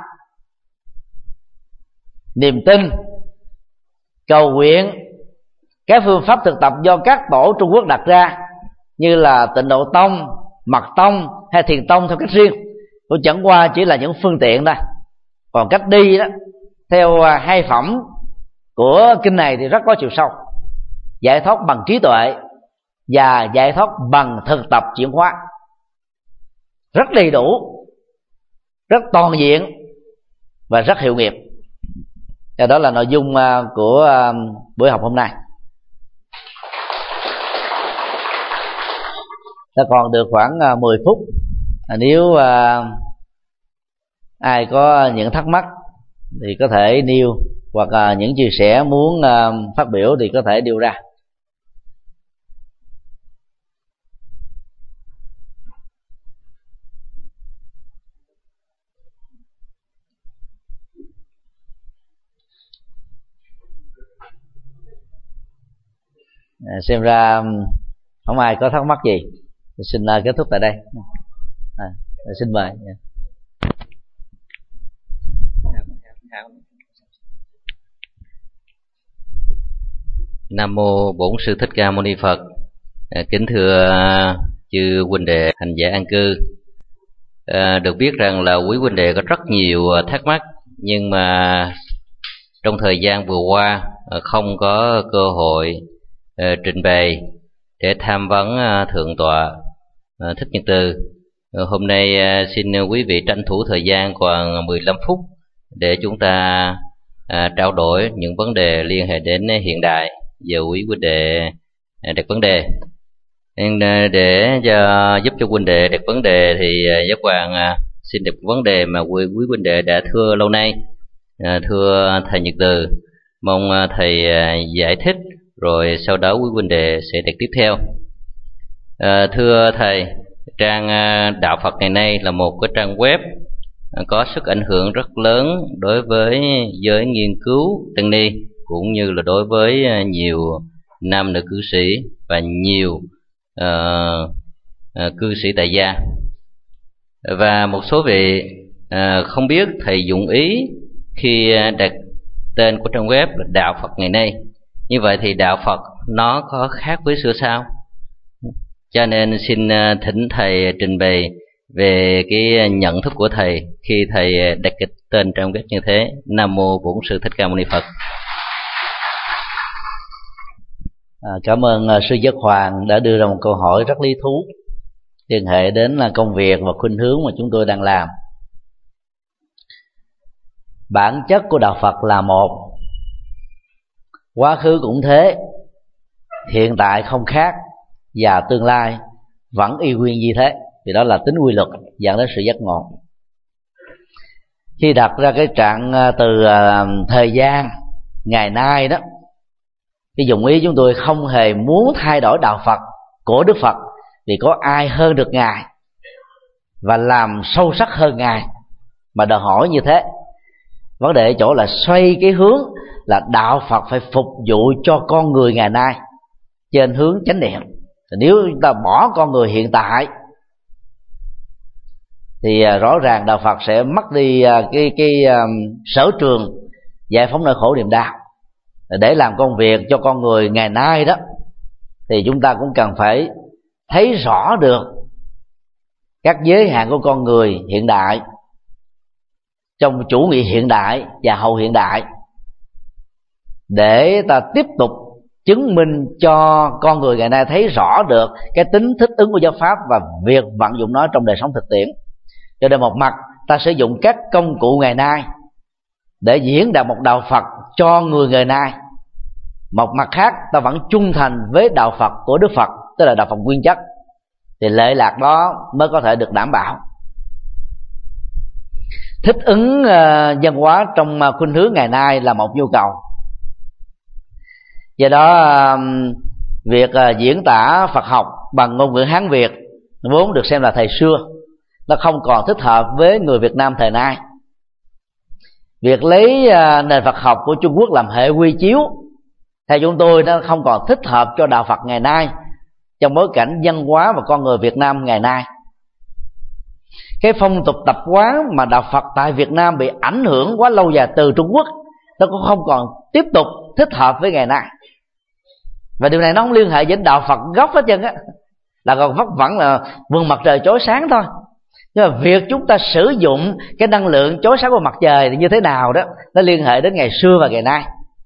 Niềm tin, cầu nguyện, các phương pháp thực tập do các tổ Trung Quốc đặt ra như là Tịnh Độ Tông, Mật Tông hay Thiền Tông theo cách riêng, cũng chẳng qua chỉ là những phương tiện thôi. Còn cách đi đó theo hai phẩm của kinh này thì rất có chiều sâu, giải thoát bằng trí tuệ và giải thoát bằng thực tập chuyển hóa, rất đầy đủ, rất toàn diện và rất hiệu nghiệm. Và đó là nội dung của buổi học hôm nay. Ta còn được khoảng mười phút. Nếu ai có những thắc mắc thì có thể nêu, hoặc là những chia sẻ muốn phát biểu thì có thể nêu ra. À, xem ra không ai có thắc mắc gì, xin uh, kết thúc tại đây. À, xin mời. Nam mô Bổn Sư Thích Ca Mâu Ni Phật. À, kính thưa chư huynh đệ hành giả an cư. À, được biết rằng là quý huynh đệ có rất nhiều thắc mắc, nhưng mà trong thời gian vừa qua không có cơ hội uh, trình bày để tham vấn uh, thượng tọa uh, Thích Nhật Từ. Uh, hôm nay uh, xin quý vị tranh thủ thời gian còn mười lăm phút để chúng ta uh, trao đổi những vấn đề liên hệ đến hiện đại. Giờ quý huynh đệ uh, đặt vấn đề. Uh, để cho, giúp cho huynh đệ đặt vấn đề thì uh, Giác Hoàng uh, xin đặt vấn đề mà quý, quý huynh đệ đã thưa lâu nay. Uh, thưa thầy Nhật Từ, mong uh, thầy uh, giải thích, rồi sau đó quý huynh đệ sẽ đặt tiếp theo. À, thưa thầy, trang Đạo Phật ngày nay là một cái trang web có sức ảnh hưởng rất lớn đối với giới nghiên cứu tăng ni, cũng như là đối với nhiều nam nữ cư sĩ và nhiều uh, uh, cư sĩ tại gia. Và một số vị uh, không biết thầy dụng ý khi đặt tên của trang web là Đạo Phật ngày nay. Như vậy thì đạo Phật nó có khác với xưa sao? Cho nên xin thỉnh thầy trình bày về cái nhận thức của thầy khi thầy đặt cái tên trang web như thế. Nam mô Bổn Sư Thích Ca Mâu Ni Phật. À, cảm ơn uh, sư Giác Hoàng đã đưa ra một câu hỏi rất lý thú liên hệ đến là công việc và khuynh hướng mà chúng tôi đang làm. Bản chất của đạo Phật là một, quá khứ cũng thế, hiện tại không khác, và tương lai vẫn y nguyên như thế. Thì đó là tính quy luật dẫn đến sự giác ngộ. Khi đặt ra cái trạng từ uh, thời gian ngày nay đó, cái dụng ý chúng tôi không hề muốn thay đổi đạo Phật của Đức Phật vì có ai hơn được Ngài và làm sâu sắc hơn Ngài mà đòi hỏi như thế. Vấn đề ở chỗ là xoay cái hướng là đạo Phật phải phục vụ cho con người ngày nay trên hướng chánh niệm. Nếu chúng ta bỏ con người hiện tại thì rõ ràng đạo Phật sẽ mất đi cái cái um, sở trường giải phóng nỗi khổ niềm đau. Để làm công việc cho con người ngày nay đó thì chúng ta cũng cần phải thấy rõ được các giới hạn của con người hiện đại, trong chủ nghĩa hiện đại và hậu hiện đại, để ta tiếp tục chứng minh cho con người ngày nay thấy rõ được cái tính thích ứng của giáo pháp và việc vận dụng nó trong đời sống thực tiễn. Cho nên một mặt ta sử dụng các công cụ ngày nay để diễn đạt một đạo Phật cho người ngày nay, một mặt khác ta vẫn trung thành với đạo Phật của Đức Phật, tức là đạo Phật nguyên chất, thì lệ lạc đó mới có thể được đảm bảo. Thích ứng uh, văn hóa trong uh, khuynh hướng ngày nay là một nhu cầu. Do đó uh, việc uh, diễn tả Phật học bằng ngôn ngữ Hán Việt vốn được xem là thời xưa, nó không còn thích hợp với người Việt Nam thời nay. Việc lấy nền Phật học của Trung Quốc làm hệ quy chiếu theo chúng tôi nó không còn thích hợp cho đạo Phật ngày nay, trong bối cảnh văn hóa và con người Việt Nam ngày nay. Cái phong tục tập quán mà đạo Phật tại Việt Nam bị ảnh hưởng quá lâu dài từ Trung Quốc, nó cũng không còn tiếp tục thích hợp với ngày nay. Và điều này nó không liên hệ đến đạo Phật gốc hết trơn á, là còn vất vẳng là vườn mặt trời chói sáng thôi. Nhưng mà việc chúng ta sử dụng cái năng lượng chói sáng của mặt trời thì như thế nào đó, nó liên hệ đến ngày xưa và ngày nay.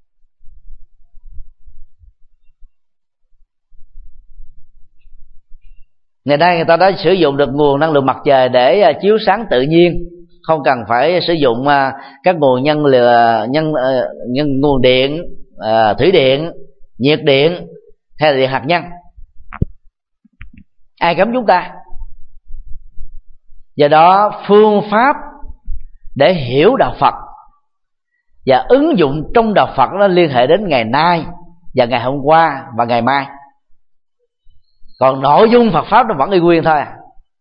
Ngày nay người ta đã sử dụng được nguồn năng lượng mặt trời để chiếu sáng tự nhiên, không cần phải sử dụng các nguồn nhân nhân, nhân nguồn điện, thủy điện, nhiệt điện hay là điện hạt nhân. Ai cấm chúng ta? Do đó phương pháp để hiểu đạo Phật và ứng dụng trong đạo Phật nó liên hệ đến ngày nay và ngày hôm qua và ngày mai. Còn nội dung Phật pháp nó vẫn y nguyên thôi.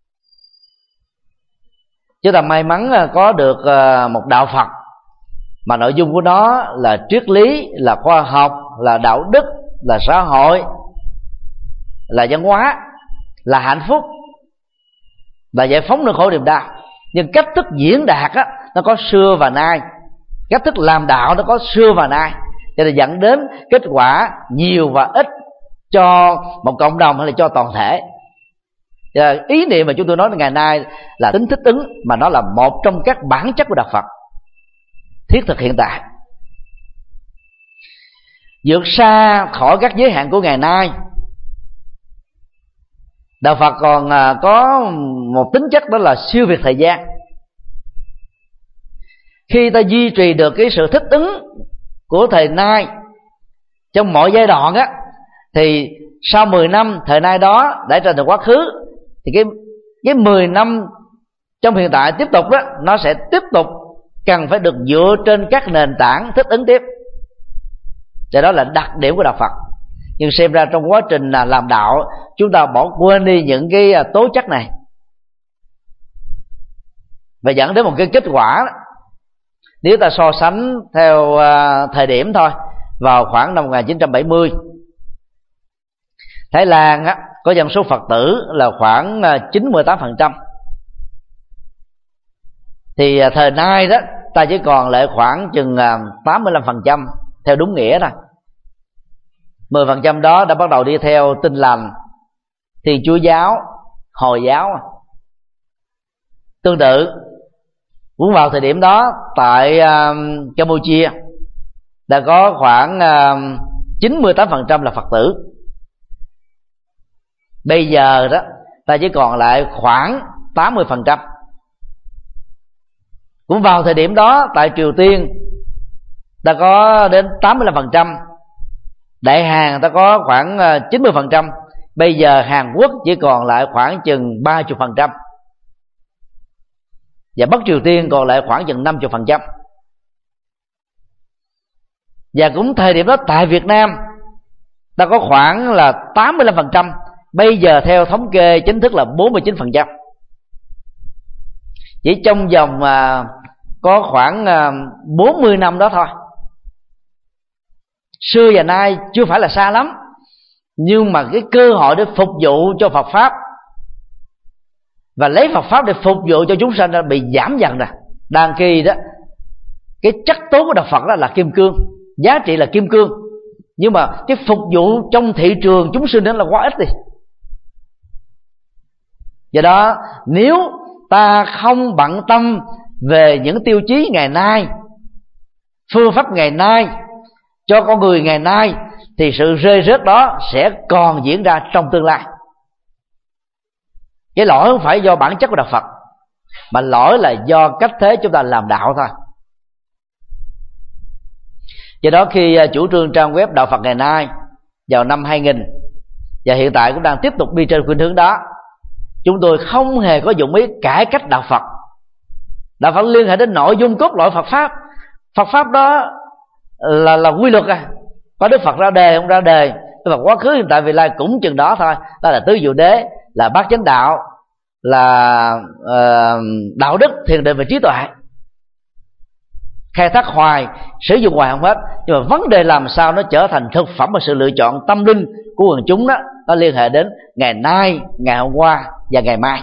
Chúng ta may mắn có được một đạo Phật mà nội dung của nó là triết lý, là khoa học, là đạo đức, là xã hội, là văn hóa, là hạnh phúc, là giải phóng nỗi khổ niềm đau. Nhưng cách thức diễn đạt á, nó có xưa và nay, cách thức làm đạo nó có xưa và nay, cho nên dẫn đến kết quả nhiều và ít cho một cộng đồng hay là cho toàn thể. Ý niệm mà chúng tôi nói ngày nay là tính thích ứng, mà nó là một trong các bản chất của đạo Phật thiết thực hiện tại. Vượt xa khỏi các giới hạn của ngày nay, đạo Phật còn có một tính chất đó là siêu việt thời gian. Khi ta duy trì được cái sự thích ứng của thời nay trong mọi giai đoạn á, thì sau mười năm thời nay đó đã trở thành quá khứ, thì cái cái mười năm trong hiện tại tiếp tục đó, nó sẽ tiếp tục cần phải được dựa trên các nền tảng thích ứng tiếp. Và đó là đặc điểm của đạo Phật. Nhưng xem ra trong quá trình làm đạo, chúng ta bỏ quên đi những cái tố chất này, và dẫn đến một cái kết quả đó. Nếu ta so sánh theo thời điểm thôi, vào khoảng năm một nghìn chín trăm bảy mươi, Thái Lan á, có dân số Phật tử là khoảng chín mươi tám phần trăm. Thì thời nay đó ta chỉ còn lại khoảng chừng tám mươi lăm phần trăm theo đúng nghĩa thôi. mười phần trăm đó đã bắt đầu đi theo Tin Lành, Thiên Chúa giáo, Hồi giáo. Tương tự cũng vào thời điểm đó tại uh, Campuchia đã có khoảng uh, chín mươi tám phần trăm là Phật tử. Bây giờ đó ta chỉ còn lại khoảng tám mươi phần trăm. Cũng vào thời điểm đó tại Triều Tiên ta có đến tám mươi lăm phần trăm, Đại Hàn ta có khoảng chín mươi phần trăm. Bây giờ Hàn Quốc chỉ còn lại khoảng chừng ba mươi phần trăm, và Bắc Triều Tiên còn lại khoảng chừng năm mươi phần trăm. Và cũng thời điểm đó tại Việt Nam ta có khoảng là tám mươi lăm phần trăm. Bây giờ theo thống kê chính thức là bốn mươi chín phần trăm. Chỉ trong vòng à, có khoảng à, bốn mươi năm đó thôi. Xưa và nay chưa phải là xa lắm, nhưng mà cái cơ hội để phục vụ cho Phật pháp và lấy Phật pháp để phục vụ cho chúng sanh đã bị giảm dần rồi. Đang khi đó cái chất tố của đạo Phật đó là kim cương, giá trị là kim cương, nhưng mà cái phục vụ trong thị trường chúng sinh đó là quá ít đi. Do đó nếu ta không bận tâm về những tiêu chí ngày nay, phương pháp ngày nay cho con người ngày nay, thì sự rơi rớt đó sẽ còn diễn ra trong tương lai. Cái lỗi không phải do bản chất của đạo Phật, mà lỗi là do cách thế chúng ta làm đạo thôi. Do đó khi chủ trương trang web Đạo Phật ngày nay vào năm hai nghìn, và hiện tại cũng đang tiếp tục đi trên khuynh hướng đó, chúng tôi không hề có dụng ý cải cách đạo Phật. Đạo Phật liên hệ đến nội dung cốt lõi Phật pháp. Phật pháp đó là là quy luật à. Có Đức Phật ra đề không ra đề, Đức Phật quá khứ hiện tại vị lai cũng chừng đó thôi. Đó là tứ diệu đế, là bát chánh đạo, là uh, đạo đức, thiền định và trí tuệ. khai thác hoài, sử dụng hoài không hết. Nhưng mà vấn đề làm sao nó trở thành thực phẩm và sự lựa chọn tâm linh của quần chúng đó, nó liên hệ đến ngày nay, ngày hôm qua và ngày mai.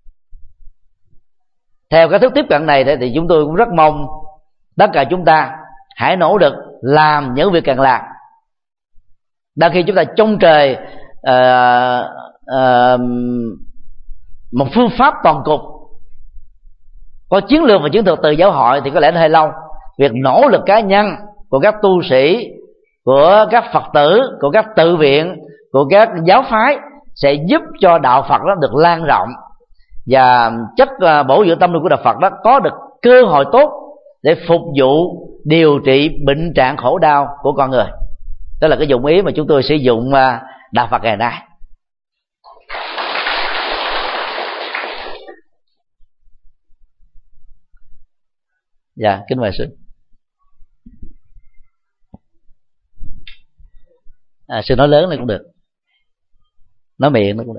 Theo cái thức tiếp cận này thì chúng tôi cũng rất mong tất cả chúng ta hãy nỗ lực làm những việc cần làm. Đôi khi chúng ta trông trời uh, uh, một phương pháp toàn cục, có chiến lược và chiến thuật từ giáo hội thì có lẽ nó hơi lâu. Việc nỗ lực cá nhân của các tu sĩ, của các Phật tử, của các tự viện, của các giáo phái sẽ giúp cho đạo Phật đó được lan rộng, và chất bổ dưỡng tâm linh của đạo Phật đó có được cơ hội tốt để phục vụ điều trị bệnh trạng khổ đau của con người. Đó là cái dụng ý mà chúng tôi sử dụng đạo Phật ngày nay. Dạ, kính mời sư. À, sư nói lớn này cũng được, nói miệng nó cũng được.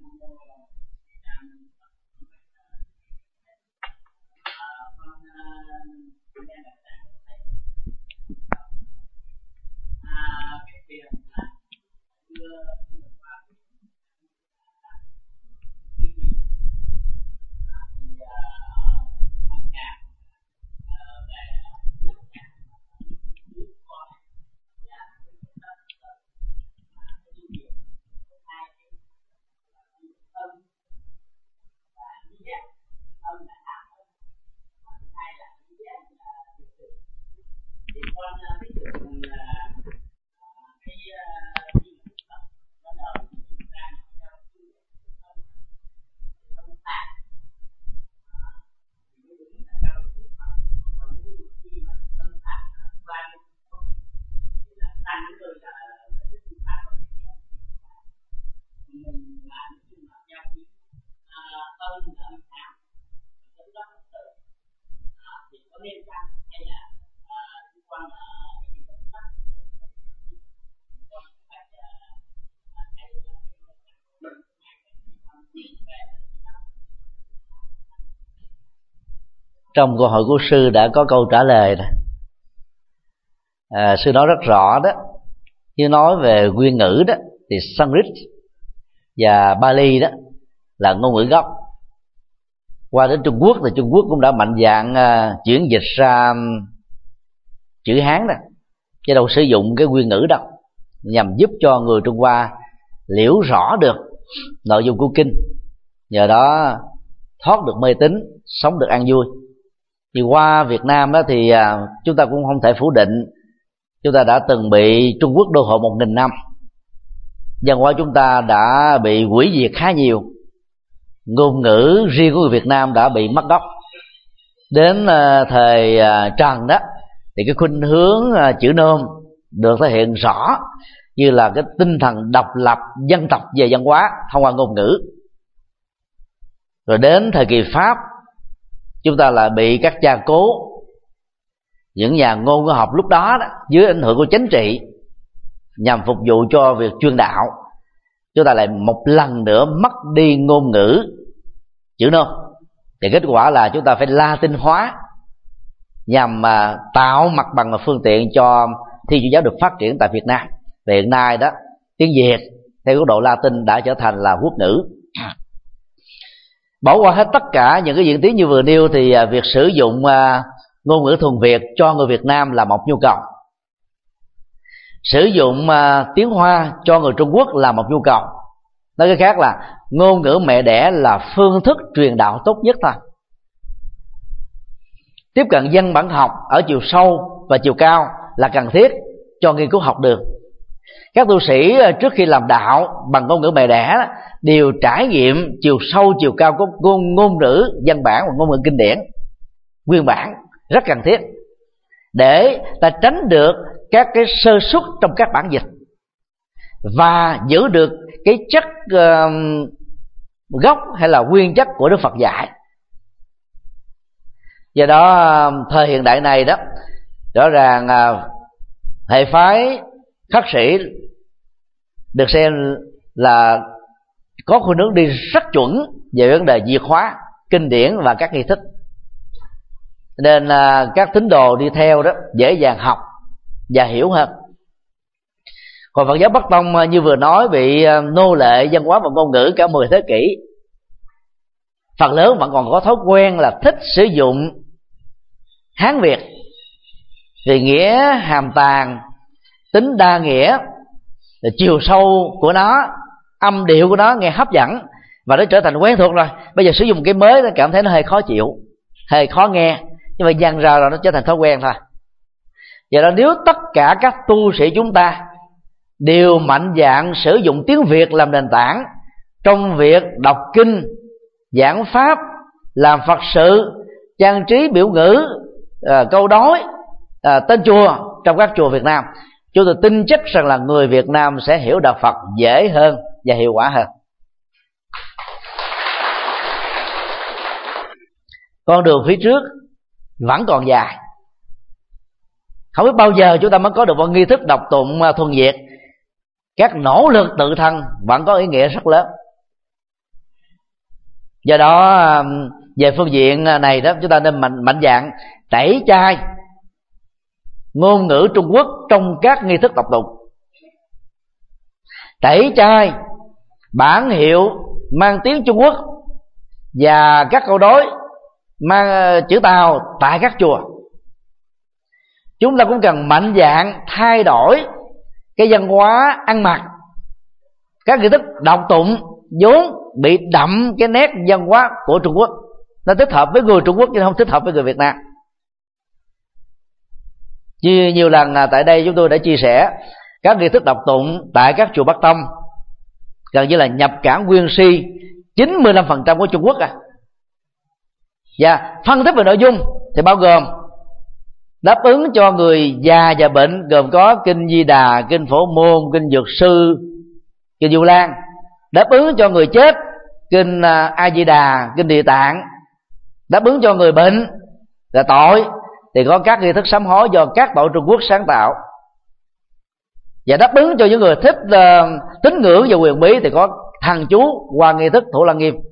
Trong câu hỏi của sư đã có câu trả lời này. À, sư nói rất rõ đó. Như nói về nguyên ngữ đó thì Sanskrit và Bali đó là ngôn ngữ gốc. Qua đến Trung Quốc thì Trung Quốc cũng đã mạnh dạn uh, chuyển dịch ra um, chữ Hán đó, chứ đâu sử dụng cái nguyên ngữ đâu, nhằm giúp cho người Trung Hoa liễu rõ được nội dung của kinh, nhờ đó thoát được mê tín, sống được an vui. Thì qua Việt Nam đó thì à, chúng ta cũng không thể phủ định chúng ta đã từng bị Trung Quốc đô hộ một nghìn năm. Văn hóa chúng ta đã bị hủy diệt khá nhiều, ngôn ngữ riêng của người Việt Nam đã bị mất gốc. Đến à, thời à, Trần đó thì cái khuynh hướng à, chữ nôm được thể hiện rõ như là cái tinh thần độc lập dân tộc về văn hóa thông qua ngôn ngữ. Rồi đến thời kỳ Pháp, chúng ta lại bị các cha cố, những nhà ngôn ngữ học lúc đó, đó dưới ảnh hưởng của chính trị, nhằm phục vụ cho việc truyền đạo, chúng ta lại một lần nữa mất đi ngôn ngữ chữ nôm. Thì kết quả là chúng ta phải Latin hóa nhằm mà tạo mặt bằng và phương tiện cho Thiên Chúa giáo được phát triển tại Việt Nam. Và hiện nay đó, tiếng Việt theo góc độ Latin đã trở thành là quốc ngữ. Bỏ qua hết tất cả những cái diễn tiến như vừa nêu thì việc sử dụng ngôn ngữ thuần Việt cho người Việt Nam là một nhu cầu. Sử dụng tiếng Hoa cho người Trung Quốc là một nhu cầu. Nói cái khác là ngôn ngữ mẹ đẻ là phương thức truyền đạo tốt nhất thôi. Tiếp cận văn bản học ở chiều sâu và chiều cao là cần thiết cho nghiên cứu học đường. Các tu sĩ trước khi làm đạo bằng ngôn ngữ mẹ đẻ đều trải nghiệm chiều sâu chiều cao của ngôn, ngôn ngữ văn bản và ngôn ngữ kinh điển nguyên bản, rất cần thiết để ta tránh được các cái sơ suất trong các bản dịch và giữ được cái chất uh, gốc hay là nguyên chất của Đức Phật dạy. Do đó thời hiện đại này đó, rõ ràng uh, hệ phái khất sĩ được xem là có khuynh hướng đi rất chuẩn về vấn đề diệt hóa kinh điển và các nghi thức. nên à, các tín đồ đi theo đó dễ dàng học và hiểu hơn. Còn Phật giáo Bắc Tông như vừa nói bị nô lệ văn hóa và ngôn ngữ cả mười thế kỷ, phần lớn vẫn còn có thói quen là thích sử dụng Hán Việt vì nghĩa hàm tàng, tính đa nghĩa, chiều sâu của nó, âm điệu của nó nghe hấp dẫn, và nó trở thành quen thuộc rồi. Bây giờ sử dụng cái mới nó cảm thấy nó hơi khó chịu, hơi khó nghe, nhưng mà dần ra rồi nó trở thành thói quen thôi. Vậy đó, nếu tất cả các tu sĩ chúng ta đều mạnh dạn sử dụng tiếng Việt làm nền tảng trong việc đọc kinh, giảng pháp, làm Phật sự, trang trí biểu ngữ, à, câu đối, à, tên chùa trong các chùa Việt Nam, chúng tôi tin chắc rằng là người Việt Nam sẽ hiểu đạo Phật dễ hơn và hiệu quả hơn. Con đường phía trước vẫn còn dài, không biết bao giờ chúng ta mới có được một nghi thức đọc tụng thuần Việt. Các nỗ lực tự thân vẫn có ý nghĩa rất lớn. Do đó về phương diện này đó, chúng ta nên mạnh, mạnh dạn tẩy chay ngôn ngữ Trung Quốc trong các nghi thức đọc tụng, tẩy chay bản hiệu mang tiếng Trung Quốc và các câu đối mang chữ Tàu tại các chùa. Chúng ta cũng cần mạnh dạn thay đổi cái văn hóa ăn mặc, các nghi thức đọc tụng vốn bị đậm cái nét văn hóa của Trung Quốc, nó thích hợp với người Trung Quốc chứ không thích hợp với người Việt Nam. Như nhiều lần tại đây chúng tôi đã chia sẻ, các nghi thức đọc tụng tại các chùa Bắc Tông gần như là nhập cảng nguyên si chín mươi lăm phần trăm của Trung Quốc à. Và phân tích về nội dung thì bao gồm đáp ứng cho người già và bệnh, gồm có kinh Di Đà, kinh Phổ Môn, kinh Dược Sư, kinh Du Lan. Đáp ứng cho người chết, kinh A Di Đà, kinh Địa Tạng. Đáp ứng cho người bệnh là tội thì có các nghi thức sám hối do các tổ Trung Quốc sáng tạo. Và đáp ứng cho những người thích uh, tín ngưỡng và quyền bí thì có thần chú qua nghi thức Thủ Lăng Nghiêm.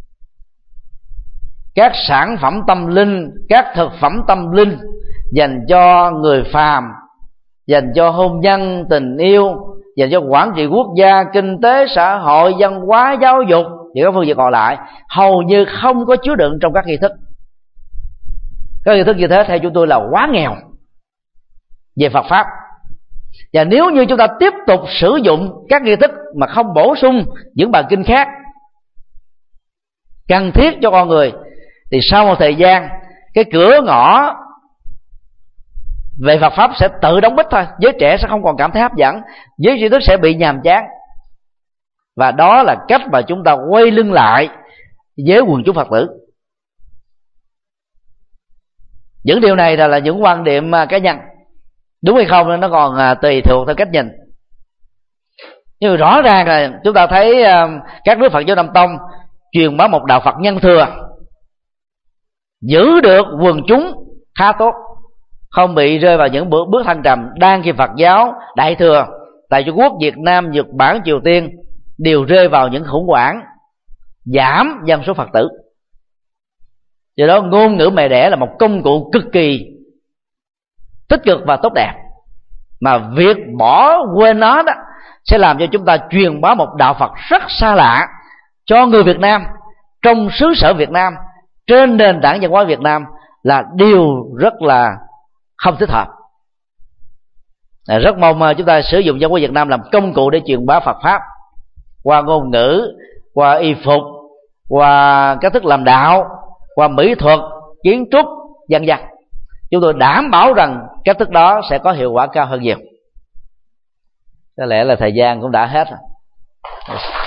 Các sản phẩm tâm linh, các thực phẩm tâm linh dành cho người phàm, dành cho hôn nhân, tình yêu, dành cho quản trị quốc gia, kinh tế, xã hội, văn hóa, giáo dục và các phương diện còn lại hầu như không có chứa đựng trong các nghi thức. Các nghi thức như thế theo chúng tôi là quá nghèo về Phật pháp. Và nếu như chúng ta tiếp tục sử dụng các nghi thức mà không bổ sung những bài kinh khác cần thiết cho con người, thì sau một thời gian cái cửa ngõ về Phật pháp sẽ tự đóng bít thôi. Giới trẻ sẽ không còn cảm thấy hấp dẫn, giới trí thức sẽ bị nhàm chán. Và đó là cách mà chúng ta quay lưng lại với quần chúng Phật tử. Những điều này là, là những quan điểm cá nhân, đúng hay không nó còn tùy thuộc theo cách nhìn. Nhưng rõ ràng là chúng ta thấy các nước Phật giáo Nam Tông truyền bá một đạo Phật nhân thừa, giữ được quần chúng khá tốt, không bị rơi vào những bước, bước thăng trầm. Đang khi Phật giáo Đại thừa tại Trung Quốc, Việt Nam, Nhật Bản, Triều Tiên đều rơi vào những khủng hoảng giảm dân số Phật tử. Do đó ngôn ngữ mẹ đẻ là một công cụ cực kỳ tích cực và tốt đẹp, mà việc bỏ quên nó đó sẽ làm cho chúng ta truyền bá một đạo Phật rất xa lạ cho người Việt Nam trong xứ sở Việt Nam trên nền tảng văn hóa Việt Nam là điều rất là không thích hợp. Rất mong chúng ta sử dụng văn hóa Việt Nam làm công cụ để truyền bá Phật pháp qua ngôn ngữ, qua y phục, qua cách thức làm đạo, qua mỹ thuật, kiến trúc, vân vân. Chúng tôi đảm bảo rằng cách thức đó sẽ có hiệu quả cao hơn nhiều. Có lẽ là thời gian cũng đã hết rồi.